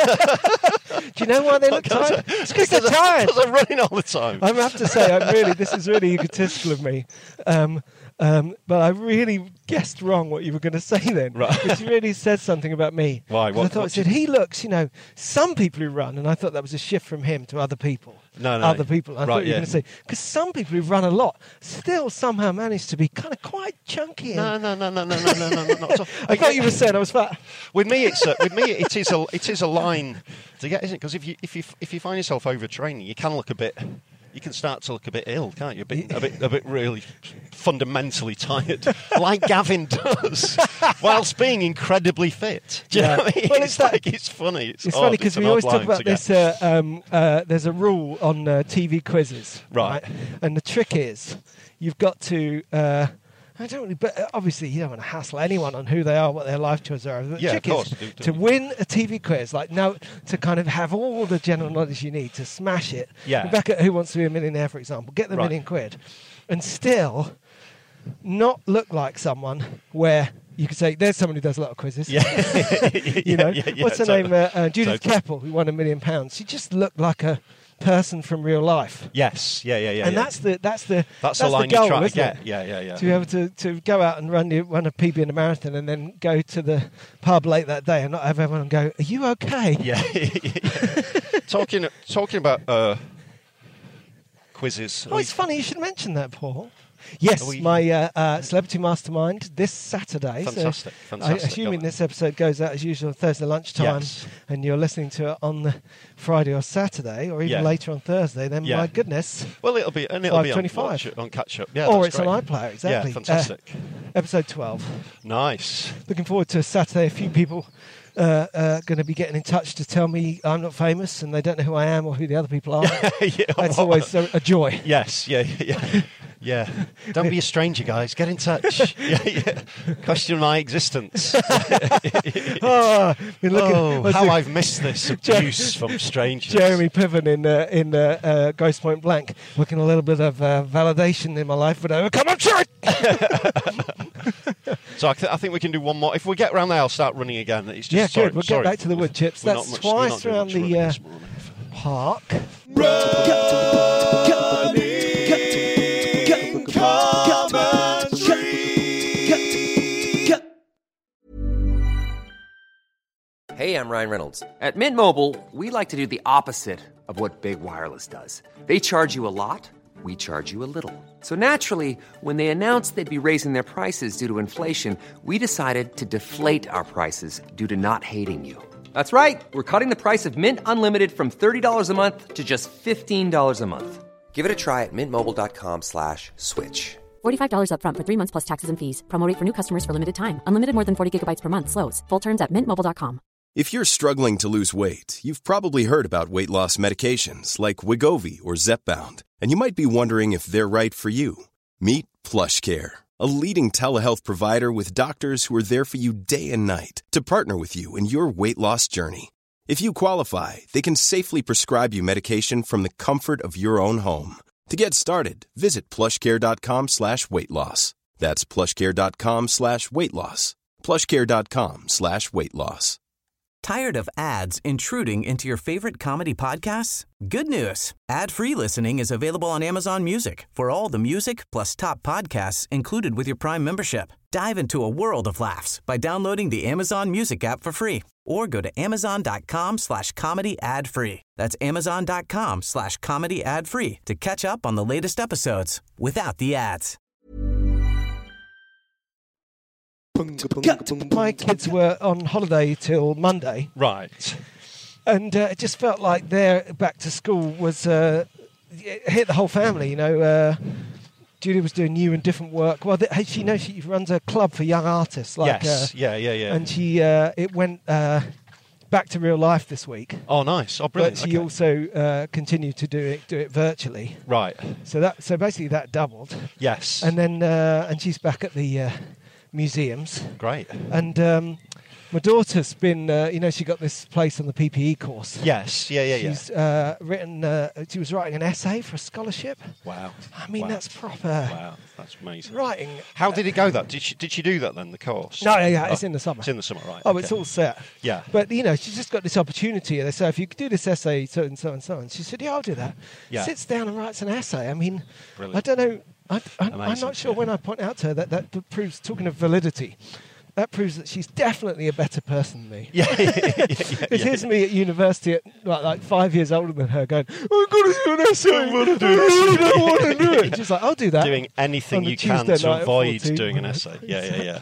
Do you know why they look tired? It's because they're tired. Because they're running all the time. I have to say, I'm really, this is really egotistical of me. Um, um, but I really guessed wrong what you were going to say then. Right. Which really says something about me. Why? 'Cause What- I thought what it said, did- he looks, you know, some people who run, and I thought that was a shift from him to other people. No, no. Other people. I Right, thought you were yeah. going to say, because some people who run a lot still somehow manage to be kind of quite chunky. No, And no, no, no, no, no, no, no, no, not at all. I thought you were saying I was fat. With me, it's a, with me, it is a it is a line to get, isn't it? Because if you if you if you find yourself overtraining, you can look a bit. You can start to look a bit ill, can't you? A bit, a bit, a bit really fundamentally tired, like Gavin does, whilst being incredibly fit. Do you Yeah. know what I mean? Well, it's it's that- like it's funny. It's, It's odd. funny because It's an we always odd talk line about to get. this. Uh, um, uh, there's a rule on uh, T V quizzes, Right. And the trick is, you've got to. Uh, I don't really, but uh, obviously you don't want to hassle anyone on who they are, what their life choices are. The Yeah, trick of course. is Do- do- to win a T V quiz, like no, to kind of have all the general knowledge you need to smash it. Yeah. Back at Who Wants to Be a Millionaire, for example, get the Right. million quid, and still not look like someone where. You could say there's someone who does a lot of quizzes. Yeah. you know, Yeah, yeah, what's her totally. name? Uh, uh, Judith Totally. Keppel, who won a million pounds. She just looked like a person from real life, Yes. Yeah. Yeah. Yeah. and yeah. that's the that's the that's, the the line goal, you're trying to isn't get. it? Yeah. Yeah. Yeah. To be able to, to go out and run the, run a P B in a marathon, and then go to the pub late that day and not have everyone go, "Are you okay?" Yeah. yeah. talking talking about uh, quizzes. Oh, it's funny you should mention that, Paul. Yes, Are we- my uh, uh, Celebrity Mastermind this Saturday. Fantastic, So fantastic. I, assuming this episode goes out as usual Thursday lunchtime, Yes. and you're listening to it on the Friday or Saturday, or even Yeah. later on Thursday, then Yeah. my goodness. Well, it'll be and it'll be on, five twenty-five. watch it, on catch up. Yeah, or that's it's great. on iPlayer, exactly. Yeah, fantastic. Uh, episode twelve. Nice. Looking forward to Saturday. A few people uh, uh, going to be getting in touch to tell me I'm not famous and they don't know who I am or who the other people are. Yeah, That's well, always a, a joy. Yes. Yeah. Yeah. Yeah. Don't be a stranger, guys. Get in touch. Yeah. Yeah. Question my existence. Oh, been looking, Oh, what's how the- I've missed this abuse from strangers. Jeremy Piven in uh, in uh, uh, Ghost Point Blank, looking a little bit of uh, validation in my life, but uh, come on, try it. So I, th- I think we can do one more. If we get around there, I'll start running again. It's just, Yeah, sorry, good. We'll sorry. get back to the wood chips. We're That's not much- we're not twice doing around much the running uh, this morning. park. Hey, I'm Ryan Reynolds. At Mint Mobile, we like to do the opposite of what Big Wireless does. They charge you a lot, we charge you a little. So naturally, when they announced they'd be raising their prices due to inflation, we decided to deflate our prices due to not hating you. That's right. We're cutting the price of Mint Unlimited from thirty dollars a month to just fifteen dollars a month. Give it a try at mintmobile.com slash switch. forty-five dollars up front for three months plus taxes and fees. Promo rate for new customers for limited time. Unlimited more than forty gigabytes per month slows. Full terms at mint mobile dot com. If you're struggling to lose weight, you've probably heard about weight loss medications like Wegovy or Zepbound, and you might be wondering if they're right for you. Meet PlushCare, a leading telehealth provider with doctors who are there for you day and night to partner with you in your weight loss journey. If you qualify, they can safely prescribe you medication from the comfort of your own home. To get started, visit plushcare.com slash weight loss. That's plushcare.com slash weight loss. plushcare.com slash weight loss. Tired of ads intruding into your favorite comedy podcasts? Good news. Ad-free listening is available on Amazon Music for all the music plus top podcasts included with your Prime membership. Dive into a world of laughs by downloading the Amazon Music app for free or go to amazon.com slash comedy ad free. That's amazon.com slash comedy ad free to catch up on the latest episodes without the ads. My kids were on holiday till Monday. Right. And uh, it just felt like their back to school was uh, it hit the whole family, you know. Uh, Julie was doing new and different work. Well, th- she knows she runs a club for young artists. Like, yes, uh, yeah, yeah, yeah. And she, uh, it went uh, back to real life this week. Oh, nice. Oh, brilliant. But she okay. also uh, continued to do it, do it virtually. Right. So that, so basically that doubled. Yes. And then, uh, and she's back at the uh, museums. Great. And um, my daughter's been, uh, you know, she got this place on the P P E course. Yes, yeah, yeah, yeah. She's uh, written, uh, she was writing an essay for a scholarship. Wow. I mean, wow. that's proper. Wow, that's amazing. Writing. How did it go, that? Did she, did she do that then, the course? No, yeah, yeah, it's oh, in the summer. It's in the summer, right. Oh, okay. it's all set. Yeah. But, you know, she's just got this opportunity. They say, if you could do this essay, so and so and so. And she said, yeah, I'll do that. Yeah. Sits down and writes an essay. I mean, Brilliant. I don't know. I, I, I'm Amazing, not sure yeah. when I point out to her that that proves, talking of validity, that proves that she's definitely a better person than me. Yeah, yeah, yeah, yeah, Because yeah. here's me at university, at, like, like five years older than her, going, I've got to do an essay. I wanna do I really don't want to do it. She's like, I'll do that. Doing anything on the you can Tuesday to night at avoid fourteen. doing an essay. Yeah, yeah,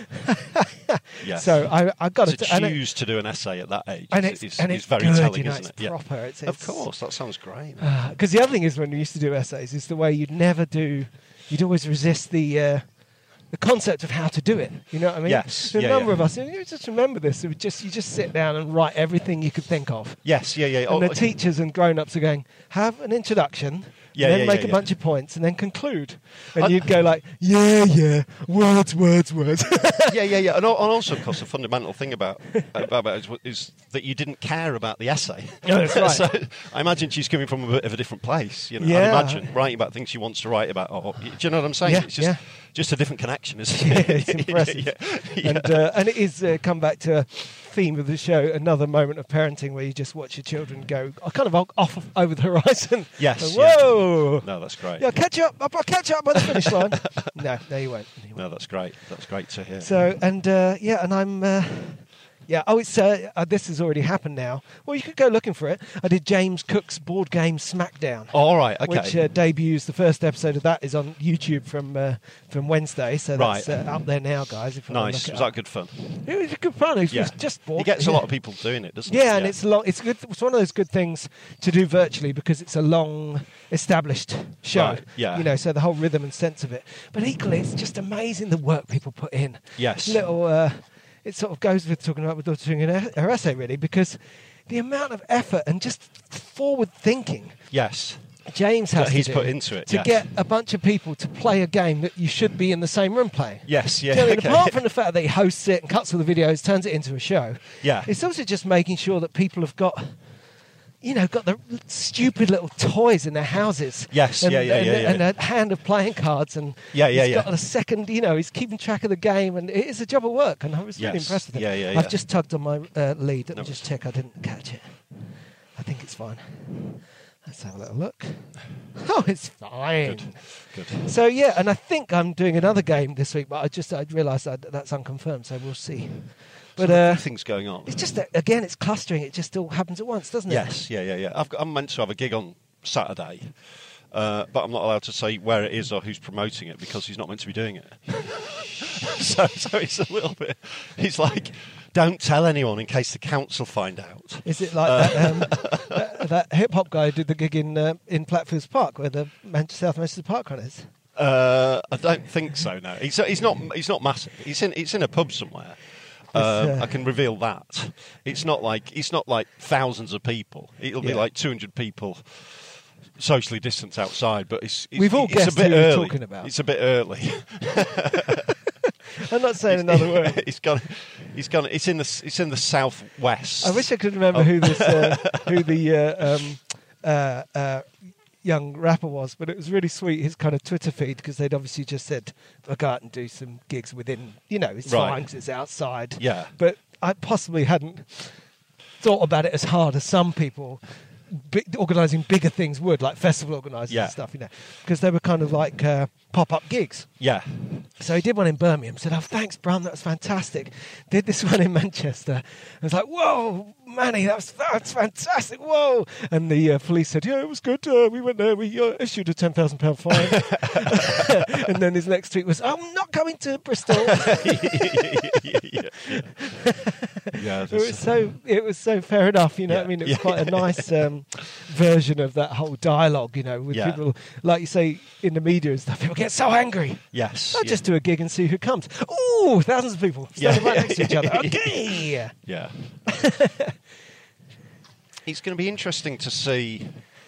yeah. Yes. So I, I got to to and it- choose to do an essay at that age and is, it's, is, and is it's very good, telling, you know, isn't it's it? proper. Yeah. It's, Of it's, course, that sounds great. Because the other thing is when we used to do essays is the way you'd never do, you'd always resist the uh, the concept of how to do it. You know what I mean? Yes, A yeah, number yeah. of us, you just remember this. It would just you just sit down and write everything you could think of. Yes, yeah, yeah. And Oh, the teachers and grown-ups are going, have an introduction, Yeah, then yeah, make yeah, a yeah. bunch of points, and then conclude. And I- you'd go like, yeah, yeah, words, words, words. yeah, yeah, yeah. And, al- and also, of course, the fundamental thing about about it is, is that you didn't care about the essay. No, that's right. So I imagine she's coming from a bit of a different place. You know, Yeah. I imagine writing about things she wants to write about. Or, do you know what I'm saying? Yeah, it's just yeah. just a different connection, isn't Yeah, it? it's impressive. yeah, yeah. And uh, and it is uh, come back to a theme of the show, another moment of parenting where you just watch your children go uh, kind of off, off over the horizon. Yes, Uh, Whoa! No, that's great. Yeah, catch up. I'll I'll catch up by the finish line. no, no, you won't. You won't. No, that's great. That's great to hear. So and uh, yeah, and I'm. Uh, Yeah, oh, it's uh, uh, this has already happened now. Well, you could go looking for it. I did James Cook's board game Smackdown. Oh, all right, okay. Which uh, debuts, the first episode of that is on YouTube from uh, from Wednesday, so that's Right. uh, up there now, guys. If you wanna Nice. look it Was up. that good fun? It was good fun. It was Yeah. just, just board. He gets a yeah. lot of people doing it, doesn't he? Yeah, and it's a long. It's good. It's one of those good things to do virtually because it's a long established show. Right, yeah. You know, so the whole rhythm and sense of it. But equally, it's just amazing the work people put in. Yes. Little. Uh, it sort of goes with talking about my daughter doing an, her essay really because the amount of effort and just forward thinking. Yes. James has That he's to do put into it, to yes. get a bunch of people to play a game that you should be in the same room playing. Yes, yeah. Do you know what I mean? okay. Apart from the fact that he hosts it and cuts all the videos, turns it into a show. Yeah. It's also just making sure that people have got, you know, got the stupid little toys in their houses. Yes, and, yeah, yeah, and, yeah, yeah. and a hand of playing cards, and Yeah, yeah, he's yeah. got a second. You know, he's keeping track of the game, and it is a job of work. And I was really Yes, impressed with it. yeah, yeah, I've yeah. just tugged on my uh, lead. Let No. me just check I didn't catch it. I think it's fine. Let's have a little look. Oh, it's fine. Good. Good. So yeah, and I think I'm doing another game this week, but I just I realised that that's unconfirmed, so we'll see. But So there are uh, things going on. it's just that, again, it's clustering. It just all happens at once, doesn't it? Yes, yeah, yeah, yeah. I've got, I'm meant to have a gig on Saturday, uh, but I'm not allowed to say where it is or who's promoting it because he's not meant to be doing it. so, so it's a little bit. He's like, don't tell anyone in case the council find out. Is it like Uh, that, um, that, that hip hop guy who did the gig in uh, in Platfields Park, where the Manchester, South Manchester Park run is? Uh, I don't think so. No, he's he's not he's not massive. He's in it's in a pub somewhere. Um, uh, I can reveal that. It's not like it's not like thousands of people. It'll be Yeah. like two hundred people, socially distanced outside. But it's, it's We've all it's guessed a bit who you're early. talking about. It's a bit early. I'm not saying another word. He's gone. He's gone. It's in the it's in the southwest. I wish I could remember Oh. who this uh, who the uh, um, uh, uh, young rapper was, but it was really sweet, his kind of Twitter feed, because they'd obviously just said, I'll go out and do some gigs within, you know, it's Right. fine because it's outside. Yeah. But I possibly hadn't thought about it as hard as some people bi- organising bigger things would, like festival organisers Yeah. and stuff, you know, because they were kind of like uh, pop-up gigs. Yeah. So he did one in Birmingham, said, oh, thanks, Bram, that was fantastic. Did this one in Manchester. I was like, whoa, Manny, that was, that's fantastic, whoa. And the uh, police said, yeah, it was good. Uh, we went there, we uh, issued a ten thousand pounds fine. And then his next tweet was, I'm not coming to Bristol. Yeah, It was so it was so fair enough, you know Yeah. what I mean? It was Yeah. quite a nice um, version of that whole dialogue, you know, with Yeah. people, like you say, in the media and stuff, people get so angry. Yes. I'll yeah. just do a gig and see who comes. Ooh, thousands of people standing Yeah. right next to each other. Okay. Yeah. It's going to be interesting to see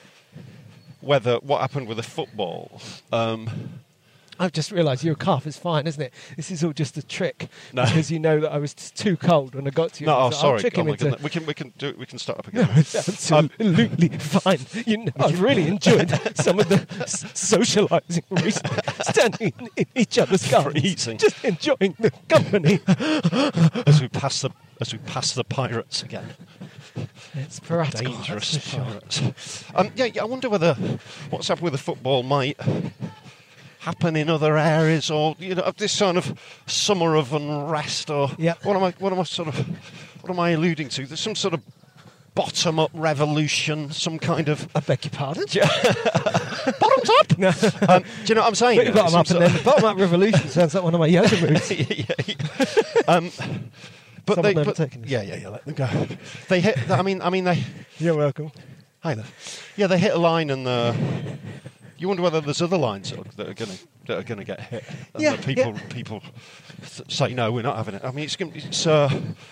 whether what happened with the football. Um, I've just realised your cough is fine, isn't it? This is all just a trick No. because you know that I was too cold when I got to you. no, oh, So I'll sorry. trick Oh him my into- goodness. We can we can do it. We can start up again. No, it's absolutely fine. You know, I've really enjoyed some of the s- socialising recently, standing in, in each other's gardens, Freezing. just enjoying the company. as we pass the as we pass the pirates again. It's piratical, Dangerous that's for sure. pirates. Um, yeah, yeah, I wonder whether what's happened with the football might happen in other areas, or you know, this sort of summer of unrest, or Yeah. what am I? What am I sort of? What am I alluding to? There's some sort of bottom-up revolution, some kind of I beg your pardon? bottoms up. No. Um, do you know what I'm saying? Put your bottom Some up, and sort then the bottom up revolution sounds like one of my yoga moves. yeah, yeah. Um, but Someone they, but, overtaking us. yeah, yeah, yeah. Let them go. They hit. I mean, I mean, they. You're welcome. Hi there. Yeah, they hit a line, and uh, you wonder whether there's other lines that are, that are going to that are going to get hit. And Yeah, the people yeah. people th- say no, we're not having it. I mean, it's gonna- it's uh,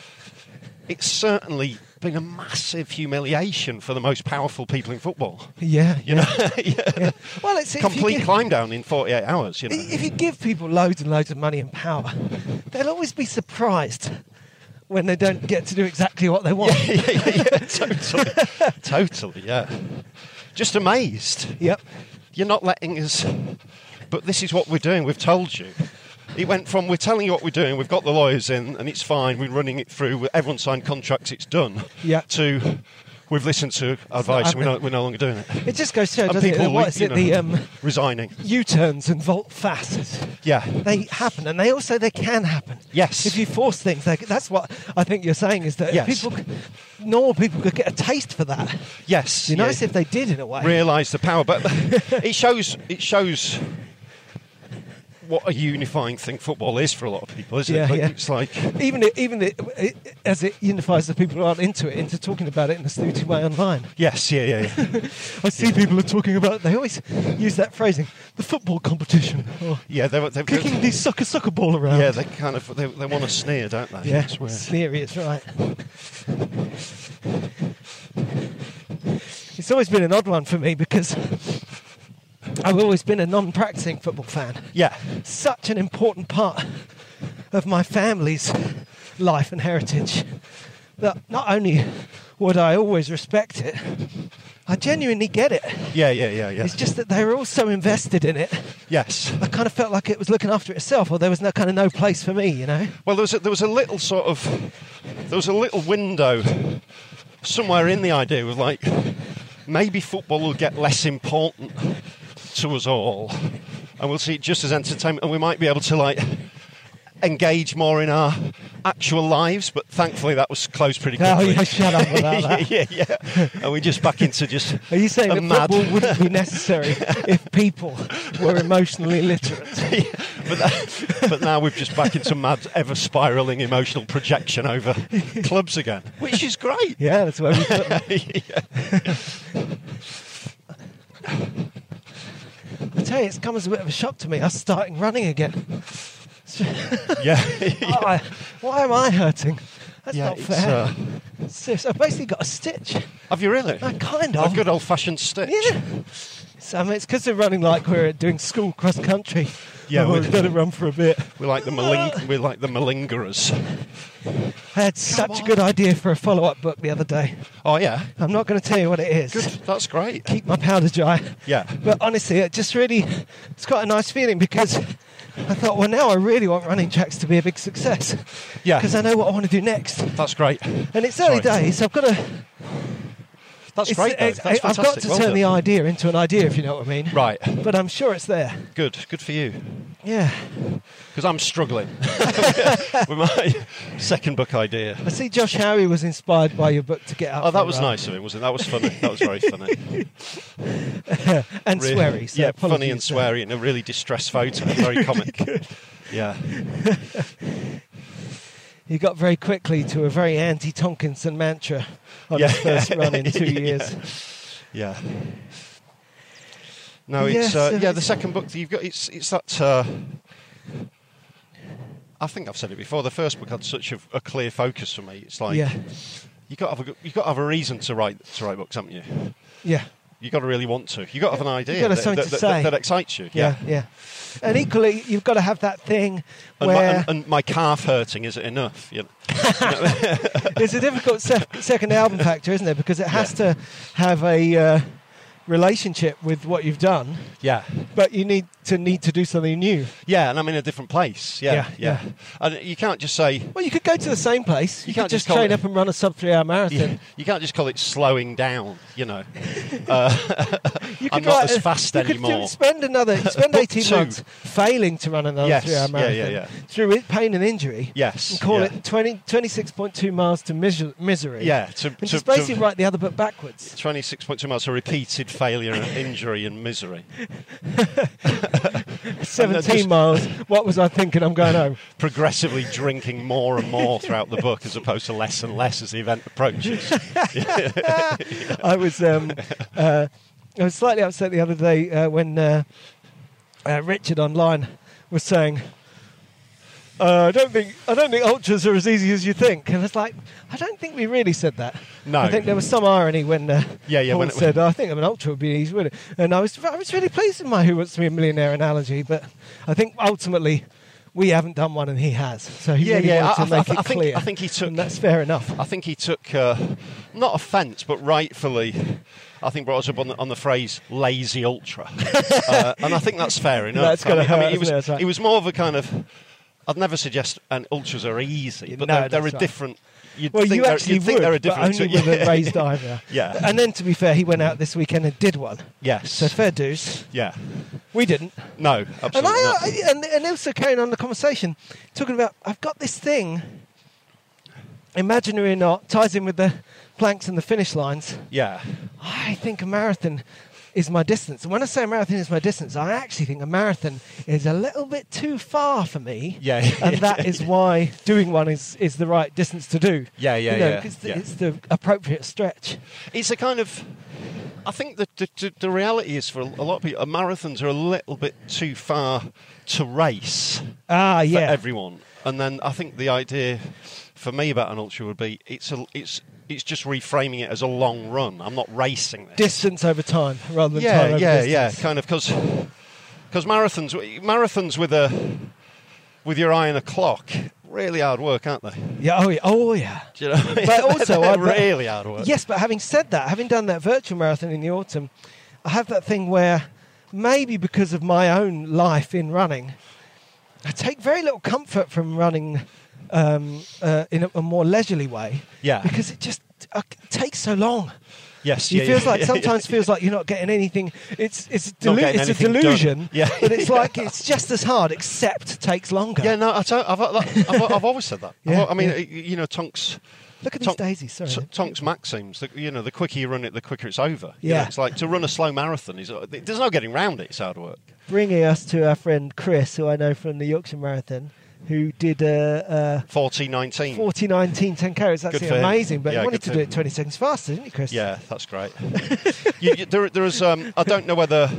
it's certainly been a massive humiliation for the most powerful people in football. Yeah, You know, yeah. yeah. Well, it's if you complete give- climb down in forty-eight hours. You know, If you give people loads and loads of money and power, they'll always be surprised when they don't get to do exactly what they want. yeah, yeah, yeah, totally, totally, yeah. Just amazed. Yep. You're not letting us. But this is what we're doing. We've told you. It went from we're telling you what we're doing. We've got the lawyers in, and it's fine. We're running it through. Everyone signed contracts. It's done. Yeah. To we've listened to advice. And we're, not, we're no longer doing it. It just goes to show, And doesn't it? people, that What is you it? know, The um, resigning. U-turns and volte-faces. Yeah. They happen, and they also they can happen. Yes. If you force things, they, that's what I think you're saying is that Yes. if people, c- normal people could get a taste for that. Yes. It'd be yeah. nice if they did in a way. Realise the power, but it shows. It shows. What a unifying thing football is for a lot of people, isn't Yeah, it? Like, yeah. It's like Even it, even it, it, as it unifies the people who aren't into it into talking about it in a snooty way online. yes, yeah, yeah, yeah. I see people are talking about. They always use that phrasing, the football competition, or yeah, they, they, kicking the sucker sucker ball around. yeah, they kind of they, they want to sneer, don't they? Yeah, That's weird. sneery is right. It's always been an odd one for me because I've always been a non-practicing football fan. Yeah, Such an important part of my family's life and heritage that not only would I always respect it, I genuinely get it. yeah, yeah, yeah, yeah. It's just that they were all so invested in it. Yes. I kind of felt like it was looking after itself, or there was no kind of no place for me, you know. Well, there was a, there was a little sort of there was a little window somewhere in the idea of like maybe football will get less important to us all, and we'll see it just as entertainment, and we might be able to like engage more in our actual lives. But thankfully, that was closed pretty Oh, quickly. yeah, shut up about that. yeah, yeah, yeah. And we're just back into just. Are you saying a that mad... football wouldn't be necessary if people were emotionally literate? Yeah, but, that, but now we're just back into mad, ever spiralling emotional projection over clubs again, which is great. Yeah, that's where we put that. I tell you, it's come as a bit of a shock to me, us starting running again. Yeah. Why, why am I hurting? That's Yeah, not it's, fair. uh, Serious. I've basically got a stitch. Have you really? Uh, kind A of. good old-fashioned stitch. Yeah. So, I mean, it's because we're running like we're doing school cross country Yeah, oh, we're- we've got to run for a bit. We're like the maling- we're like the malingerers. I had such a good idea for a follow-up book the other day. Oh yeah, I'm not going to tell you what it is. good. That's great. Keep my powder dry. Yeah. But honestly, it just really, it's got a nice feeling because I thought, well, now I really want Running Tracks to be a big success. Yeah. Because I know what I want to do next. That's great. And it's early Sorry. days, so I've got to. That's it's- great. Though. it's- That's I've got fantastic. to Well turn done. the idea into an idea, if you know what I mean. Right. But I'm sure it's there. Good. Good for you. Yeah. Because I'm struggling with my second book idea. I see Josh Howie was inspired by your book to get out. Oh, for that a was run. nice of him, wasn't it? That was funny. That was very funny. And Really- sweary. So yeah, funny apologies and there. sweary, and a really distressed photo. Very comic. Yeah. He got very quickly to a very anti-Tonkinson mantra on Yeah. his first run in two Yeah. years. Yeah. No, Yes, it's uh, uh, yeah. The it's- second book that you've got, it's it's that. Uh, I think I've said it before. The first book had such a, a clear focus for me. It's like Yeah. you got to have a, you got to have a reason to write to write books, haven't you? Yeah. You got to really want to. You got to have an idea You've got to that, have something that, to that, say. that excites you. Yeah, yeah. And equally, you've got to have that thing And, my, where and, and my calf hurting isn't enough. You know? it's a difficult se- second album factor, isn't it? Because it has to have a uh, relationship with what you've done, Yeah. but you need to need to do something new. Yeah, and I'm in a different place. Yeah, Yeah, yeah. yeah. And you can't just say Well, you could go to the same place. You, You could can't just just call train it- up and run a sub three hour marathon. yeah, you can't just call it slowing down. You know, uh, You I'm could not write as a- fast you could anymore. do- spend another spend Book eighteen two. months failing to run another Yes, three hour yeah, marathon yeah, yeah. through it, pain and injury. Yes, and call yeah. it twenty, twenty-six point two miles to miser- misery. Yeah, to, and to, just basically to write the other book backwards. twenty-six point two miles of repeated failure and injury and misery. Seventeen just- miles. What was I thinking? I'm going home. Progressively drinking more and more throughout the book, as opposed to less and less as the event approaches. I was um, uh, I was slightly upset the other day uh, when uh, uh, Richard online was saying, uh, "I don't think I don't think ultras are as easy as you think." And it's like, I don't think we really said that. No. I think there was some irony when uh, Yeah, yeah, Paul when it- said, oh, "I think an ultra would be easy, would it?" And I was I was really pleased with my "Who Wants to Be a Millionaire" analogy, but I think ultimately we haven't done one and he has. So he Yeah, really yeah, wanted I- to make I- it I think- clear. I think he took- and that's fair enough. I think he took uh, not offence, but rightfully, I think brought us up on the, on the phrase "lazy ultra," uh, and I think that's fair enough. That's gonna I mean, I mean, hurt, it was isn't it? That's right. it was more of a kind of. I'd never suggest and ultras are easy, but No, they're, they're a that's right. different. You'd Well, think you they're- actually you'd think would, they're a but different. only with a raised eyebrow. Yeah. And then, to be fair, he went out this weekend and did one. Yes. So fair dues. Yeah. We didn't. No. And Absolutely I, not. I and, and also carrying on the conversation, talking about I've got this thing, imaginary or not, ties in with the planks and the finish lines. Yeah. I think a marathon is my distance. And when I say a marathon is my distance, I actually think a marathon is a little bit too far for me. Yeah. And that is why doing one is, is the right distance to do. Yeah, yeah, you know, yeah, 'cause the- yeah. it's the appropriate stretch. It's a kind of. I think that the, the, the reality is for a lot of people, marathons are a little bit too far to race Ah, for yeah. everyone. And then I think the idea for me about an ultra would be it's a, it's it's just reframing it as a long run. I'm not racing this. Distance over time rather than yeah, time over yeah, distance. yeah. Kind of because because marathons marathons with a with your eye on a clock really hard work, aren't they? Yeah, oh yeah, oh yeah. Do you know what I mean? But also, they're I- really hard work. Yes, but having said that, having done that virtual marathon in the autumn, I have that thing where maybe because of my own life in running, I take very little comfort from running um, uh, in a, a more leisurely way. Yeah. Because it just uh, takes so long. Yes, It yeah, feels yeah, like yeah, sometimes yeah. feels like you're not getting anything. It's it's, Not delu- getting it's a anything done. delusion. Yeah. But it's like it's just as hard, except takes longer. Yeah, no, I tell, I've, I've, I've, I've always said that. Yeah, I've, I mean, yeah. you know, Tonks. Look at these Tonk- daisies. Sorry. T- Tonks maxims. The, you know, the quicker you run it, the quicker it's over. You Yeah. know, it's like to run a slow marathon. Is there's no getting round it. It's hard work. Bringing us to our friend Chris, who I know from the Yorkshire Marathon, who did a. Uh, fourteen nineteen. forty nineteen, ten carats, that's Good for him. amazing. But Yeah, he wanted good to for do him. it twenty seconds faster, didn't he, Chris? Yeah, that's great. you, you, there, there is. Um, I don't know whether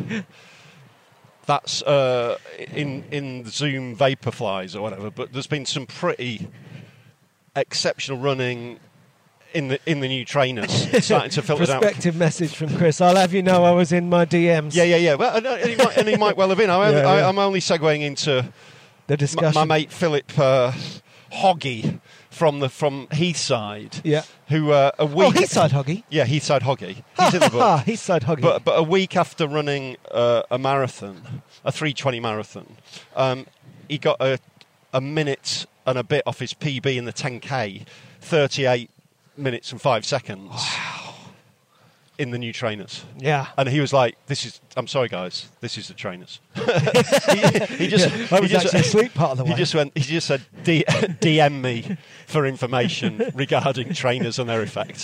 that's uh, in in Zoom Vaporflies or whatever, but there's been some pretty exceptional running in the in the new trainers starting to filter down. Prospective message from Chris. I'll have you know I was in my D Ms. Yeah, yeah, yeah. Well, and, and, he, might, and he might well have been. I, Yeah, I, yeah. I'm only segueing into The my, discussion. my mate Philip uh, Hoggy from the from Heathside. Yeah. Who uh, a week? Oh, Heathside Hoggy. Yeah, Heathside Hoggy. He's in the book. Heathside Hoggy. But but a week after running uh, a marathon, a three twenty marathon, um, he got a a minute and a bit off his P B in the ten K, thirty-eight minutes and five seconds. Wow. In the new trainers. Yeah. And he was like, "This is. I'm sorry, guys. This is the trainers." he, he just. Yeah, I was he just, actually asleep part of the way. He just went. He just said, D, "D M me for information regarding trainers and their effects."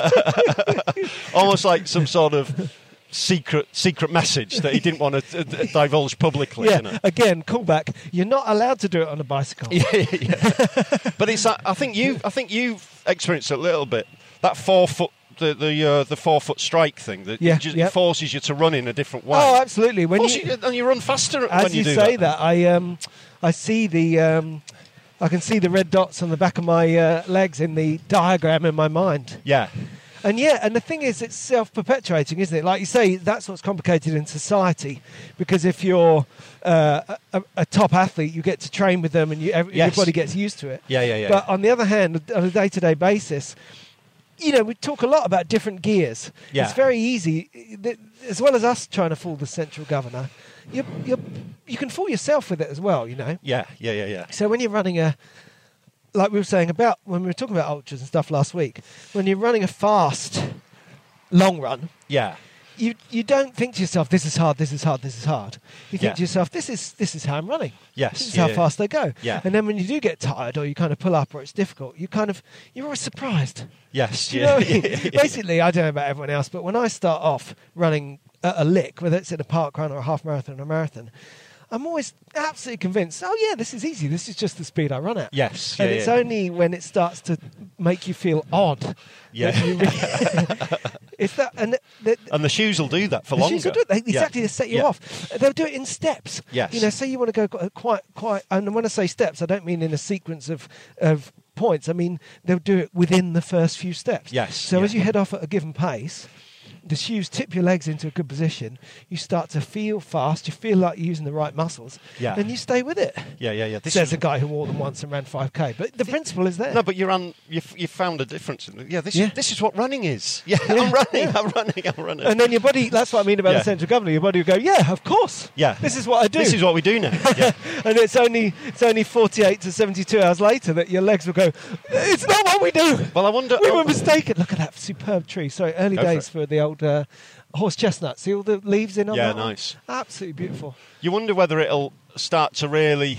Almost like some sort of secret secret message that he didn't want to uh, divulge publicly. Yeah. You know? Again, callback. You're not allowed to do it on a bicycle. yeah, yeah. But it's. Uh, I think you. I think you've experienced it a little bit. That four foot. The the uh, the four foot strike thing that Yeah, just yep. forces you to run in a different way. Oh, absolutely. When Course you, you, and you run faster as when you, you, do say that. that, I um, I see the um, I can see the red dots on the back of my uh, legs in the diagram in my mind. Yeah, And yeah, and the thing is, it's self-perpetuating, isn't it? Like you say, that's what's complicated in society, because if you're uh, a, a top athlete, you get to train with them, and you, every, Yes. everybody gets used to it. Yeah, yeah, yeah. But on the other hand, on a day-to-day basis, you know, we talk a lot about different gears. Yeah. It's very easy, th- as well as us trying to fool the central governor, you you you can fool yourself with it as well, you know. yeah, yeah, yeah, yeah. So when you're running a, like we were saying about, when we were talking about ultras and stuff last week, when you're running a fast long run, Yeah, you you don't think to yourself, this is hard, this is hard, this is hard. You think Yeah. to yourself, this is this is how I'm running. Yes, This is yeah, how yeah. fast they go. Yeah. And then when you do get tired or you kind of pull up or it's difficult, you kind of, you're always surprised. yes, Do you yeah. know what I mean? yeah, yeah. Basically, I don't know about everyone else, but when I start off running a, a lick, whether it's in a park run or a half marathon or a marathon, I'm always absolutely convinced, oh yeah, this is easy. This is just the speed I run at. Yes, And yeah, it's yeah. only when it starts to make you feel odd. Yeah. that you really- it's that, and the, And the shoes will do that for the longer. shoes will do it. They, Yeah. exactly, they set you Yeah. off. They'll do it in steps. Yes. You know, say you want to go qu- quite, quite, and when I say steps, I don't mean in a sequence of, of points. I mean, they'll do it within the first few steps. Yes, So yeah. as you head off at a given pace, the shoes tip your legs into a good position. You start to feel fast. You feel like you're using the right muscles. Yeah. And you stay with it. Yeah, yeah, yeah. This Says is- a guy who wore them once and ran five K. But the principle is there. No, but you're on. You you found a difference. In, yeah, this Yeah. this is what running is. Yeah, Yeah, I'm running. yeah. I'm running. I'm running. And then your body, that's what I mean about Yeah. the central governor. Your body will go, yeah, of course. yeah, This is what I do. This is what we do now. Yeah. And it's only it's only forty-eight to seventy-two hours later that your legs will go, it's not what we do. Well, I wonder. We were mistaken. Look at that superb tree. Sorry, early Go for days it. for, the old uh, horse chestnut. See all the leaves in on Yeah, that one? nice. Absolutely beautiful. You wonder whether it'll start to really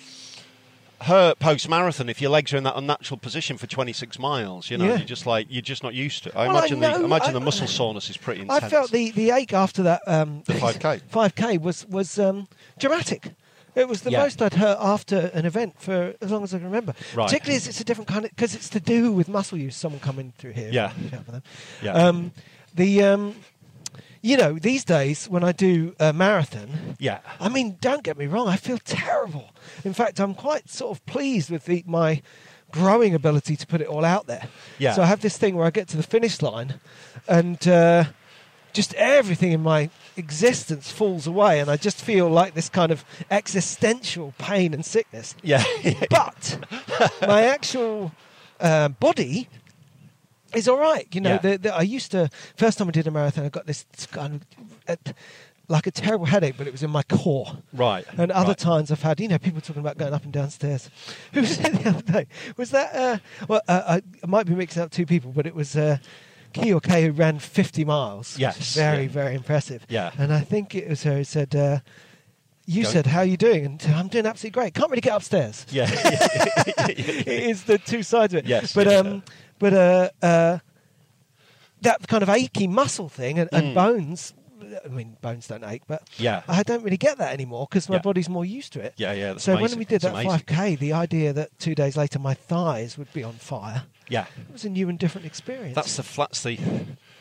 hurt post marathon if your legs are in that unnatural position for twenty-six miles. You know, Yeah. you're just like you're just not used to it. I Well, I imagine the know, imagine I- the muscle soreness is pretty intense. I felt the, the ache after that um, The five K. five K was, was um, dramatic. It was the Yeah. most I'd hurt after an event for as long as I can remember. Right. Particularly as it's a different kind of, because it's to do with muscle use. Someone coming through here. Yeah. Shout for them. Yeah. Um, the, um, you know, these days when I do a marathon, Yeah. I mean, don't get me wrong, I feel terrible. In fact, I'm quite sort of pleased with the, my growing ability to put it all out there. Yeah. So I have this thing where I get to the finish line and uh, just everything in my existence falls away and I just feel like this kind of existential pain and sickness. Yeah. But my actual uh, body is all right. You know, Yeah. the, the, I used to, first time I did a marathon, I got this kind of, uh, like a terrible headache, but it was in my core. Right. And other right. times I've had, you know, people talking about going up and down stairs. Who was it the other day? Was that, uh, well, uh, I, I might be mixing up two people, but it was uh, Key or Kay who ran fifty miles. Yes, Very, yeah. very impressive. Yeah. And I think it was her who said, uh, you Go- said, how are you doing? And I'm doing absolutely great. Can't really get upstairs. Yeah. It is the two sides of it. Yes, But, yeah. um, but uh, uh, that kind of achy muscle thing and, and Mm. bones, I mean, bones don't ache, but Yeah. I don't really get that anymore because my Yeah. body's more used to it. Yeah, yeah, that's so amazing. when we did It's that amazing. five K, the idea that two days later my thighs would be on fire, Yeah. it was a new and different experience. That's the flats the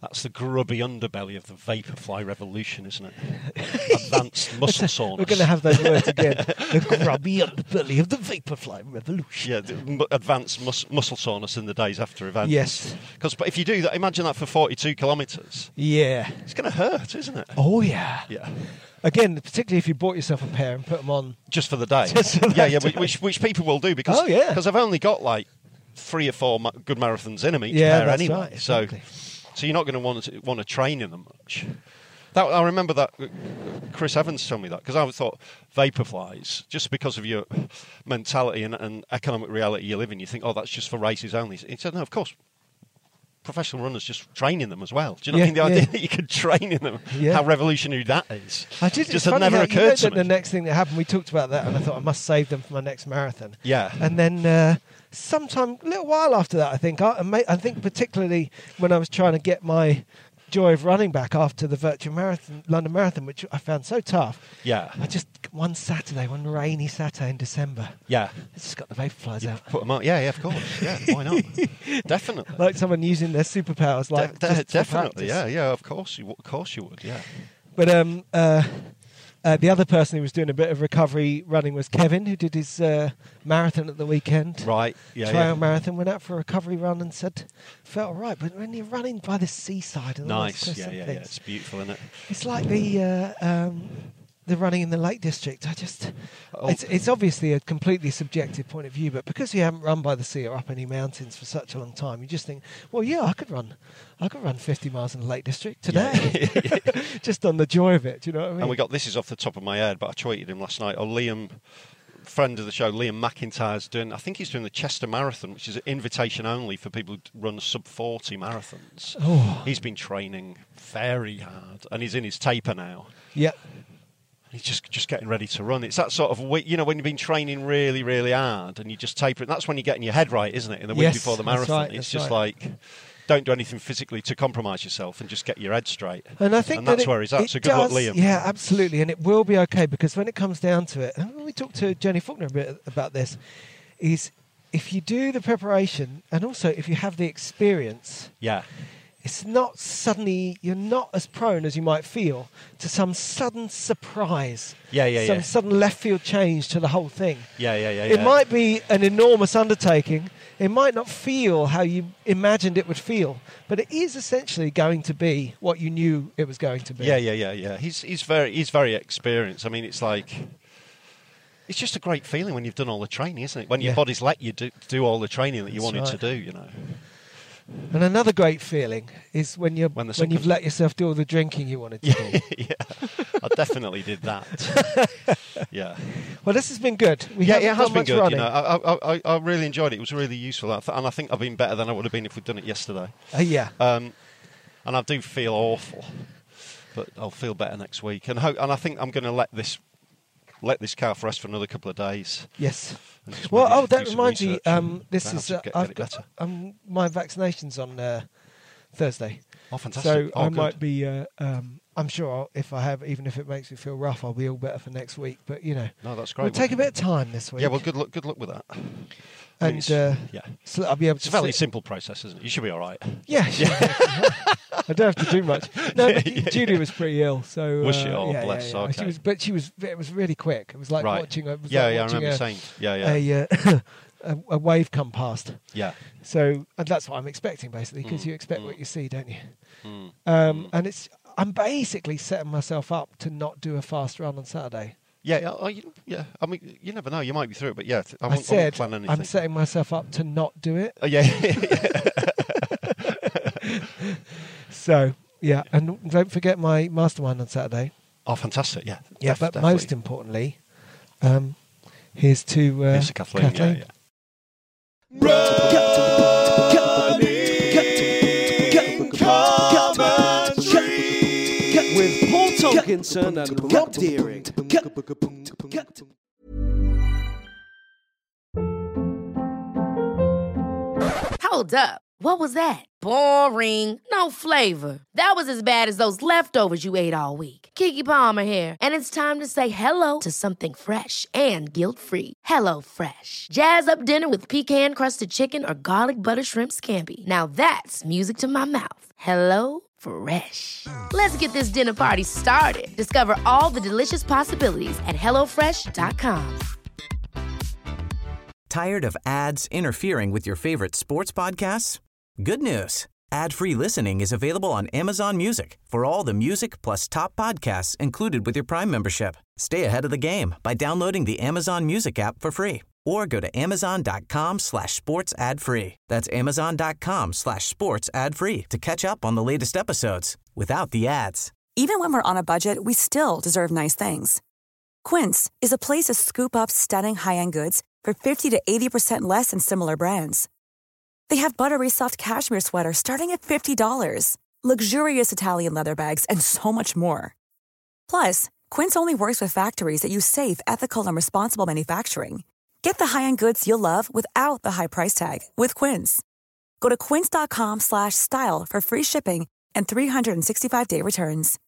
That's the grubby underbelly of the Vaporfly revolution, isn't it? Advanced muscle soreness. We're going to have those words again. The grubby underbelly of the Vaporfly revolution. Yeah, the m- advanced mus- muscle soreness in the days after events. Yes. Because if you do that, imagine that for forty-two kilometres. Yeah. It's going to hurt, isn't it? Oh, yeah. Yeah. Again, particularly if you bought yourself a pair and put them on. Just for the day. Just for yeah, that yeah, day. which, which people will do because Oh, yeah. because I've only got like three or four ma- good marathons in them each Yeah, pair that's anyway. right, So, exactly. so you're not going to want to want to train in them much. That, I remember that uh, Chris Evans told me that because I thought Vaporflies, just because of your mentality and, and economic reality you live in, you think, oh, that's just for races only. He said, no, of course. Professional runners just train in them as well. Do you know Yeah, what I mean? The yeah. idea that you could train in them, Yeah. how revolutionary that is. I did, just it's had funny never how, occurred you know to that me. the next thing that happened, we talked about that, and I thought I must save them for my next marathon. Yeah. And then uh, sometime, a little while after that, I think, I, I ma- I think particularly when I was trying to get my joy of running back after the virtual marathon, London Marathon, which I found so tough. Yeah. I just, one Saturday, one rainy Saturday in December, Yeah. I just got the Vaporflies out. Put them out. Yeah, yeah, of course. Yeah, why not? Definitely. Like someone using their superpowers, like De- de- just for definitely. practice. Yeah, yeah. Of course you. w- Of course you would. Yeah. But um, uh, uh, the other person who was doing a bit of recovery running was Kevin, who did his uh, marathon at the weekend. Right. Yeah. Trail yeah. marathon, went out for a recovery run and said, felt all right. But when you're running by the seaside and all those Nice. cliffs Yeah, and yeah, yeah. things, It's beautiful, isn't it? it's like the uh, um, the running in the Lake District. I just, Oh. it's it's obviously a completely subjective point of view, but because you haven't run by the sea or up any mountains for such a long time, you just think, well, yeah, I could run, I could run fifty miles in the Lake District today, just on the joy of it. Do you know what I mean? And we got this is off the top of my head, but I tweeted him last night. Oh, Liam, friend of the show, Liam McIntyre's doing. I think he's doing the Chester Marathon, which is an invitation only for people who run sub forty marathons. Oh. He's been training very hard, and he's in his taper now. Yeah. He's just just getting ready to run. It's that sort of week, you know, when you've been training really, really hard, and you just taper it. That's when you're getting your head right, isn't it? In the week Yes, before the that's marathon, right, it's that's just right. like. Don't do anything physically to compromise yourself and just get your head straight. And I think and that that's it- where he's at. it So good luck, does- Liam. Yeah, absolutely, and it will be okay because when it comes down to it, and we talked to Jenny Faulkner a bit about this, is if you do the preparation and also if you have the experience, Yeah. it's not suddenly you're not as prone as you might feel to some sudden surprise. Yeah, yeah, some yeah. sudden left field change to the whole thing. Yeah, yeah, yeah. It yeah. might be an enormous undertaking. It might not feel how you imagined it would feel, but it is essentially going to be what you knew it was going to be. Yeah, yeah, yeah, yeah. He's he's very he's very experienced. I mean, it's like it's just a great feeling when you've done all the training, isn't it? When your Yeah. body's let you do, do all the training that you That's wanted right. to do, you know. And another great feeling is when you're When when, the sun you've comes- let yourself do all the drinking you wanted to do. yeah, I definitely did that. Yeah, Well, this has been good. We yeah, haven't it has got been much good. running. You know, I, I, I, I really enjoyed it. It was really useful, I th- and I think I've been better than I would have been if we'd done it yesterday. Uh, yeah. Um, and I do feel awful, but I'll feel better next week. And ho- and I think I'm going to let this let this calf rest for another couple of days. Yes. and just Well, maybe oh, do that some reminds me. research Um, and this perhaps is uh, get, get I've it got better. um, my vaccinations on uh, Thursday. Oh, fantastic! So oh, I good. might be. Uh, um, I'm sure I'll, if I have, even if it makes me feel rough, I'll be all better for next week. But you know, No, that's great. we'll take a bit of time this week. Yeah, well, good luck. Good luck with that. I mean, and it's- uh, yeah, so I'll be able it's to. a fairly sit- simple process, isn't it? You should be all right. Yeah, yeah. I don't have to do much. No, but Julie was pretty ill, so Was she? uh, Oh, yeah, bless, yeah, yeah. She okay. was, but she was. It was really quick. It was like Right. watching. A, it was Yeah, like yeah. I watching remember a, saying. Yeah, yeah, a, uh, a, a wave come past. yeah. So, and that's what I'm expecting basically, because Mm, you expect mm. what you see, don't you? Mm, Um, mm. and it's. I'm basically setting myself up to not do a fast run on Saturday. Yeah, oh, you, yeah. I mean, you never know. You might be through it, but yeah, I I, won't, I won't said plan anything. I'm setting myself up to not do it. Oh, yeah. So yeah, and don't forget my mastermind on Saturday. Oh, fantastic! Yeah, Yeah, def- but definitely. most importantly, um, here's to uh, Yes, to Kathleen. Kathleen. Yeah, yeah. With Paul Tomkinson and Rob Deering. Hold up. What was that? Boring. No flavor. That was as bad as those leftovers you ate all week. Keke Palmer here, and it's time to say hello to something fresh and guilt-free. Hello Fresh. Jazz up dinner with pecan-crusted chicken or garlic butter shrimp scampi. Now that's music to my mouth. Hello Fresh. Let's get this dinner party started. Discover all the delicious possibilities at hello fresh dot com. Tired of ads interfering with your favorite sports podcasts? Good news. Ad-free listening is available on Amazon Music for all the music plus top podcasts included with your Prime membership. Stay ahead of the game by downloading the Amazon Music app for free or go to amazon.com slash sports ad free. That's amazon.com slash sports ad free to catch up on the latest episodes without the ads. Even when we're on a budget, we still deserve nice things. Quince is a place to scoop up stunning high-end goods for fifty to eighty percent less than similar brands. They have buttery soft cashmere sweaters starting at fifty dollars, luxurious Italian leather bags, and so much more. Plus, Quince only works with factories that use safe, ethical, and responsible manufacturing. Get the high-end goods you'll love without the high price tag with Quince. Go to quince.com slash style for free shipping and three sixty-five day returns.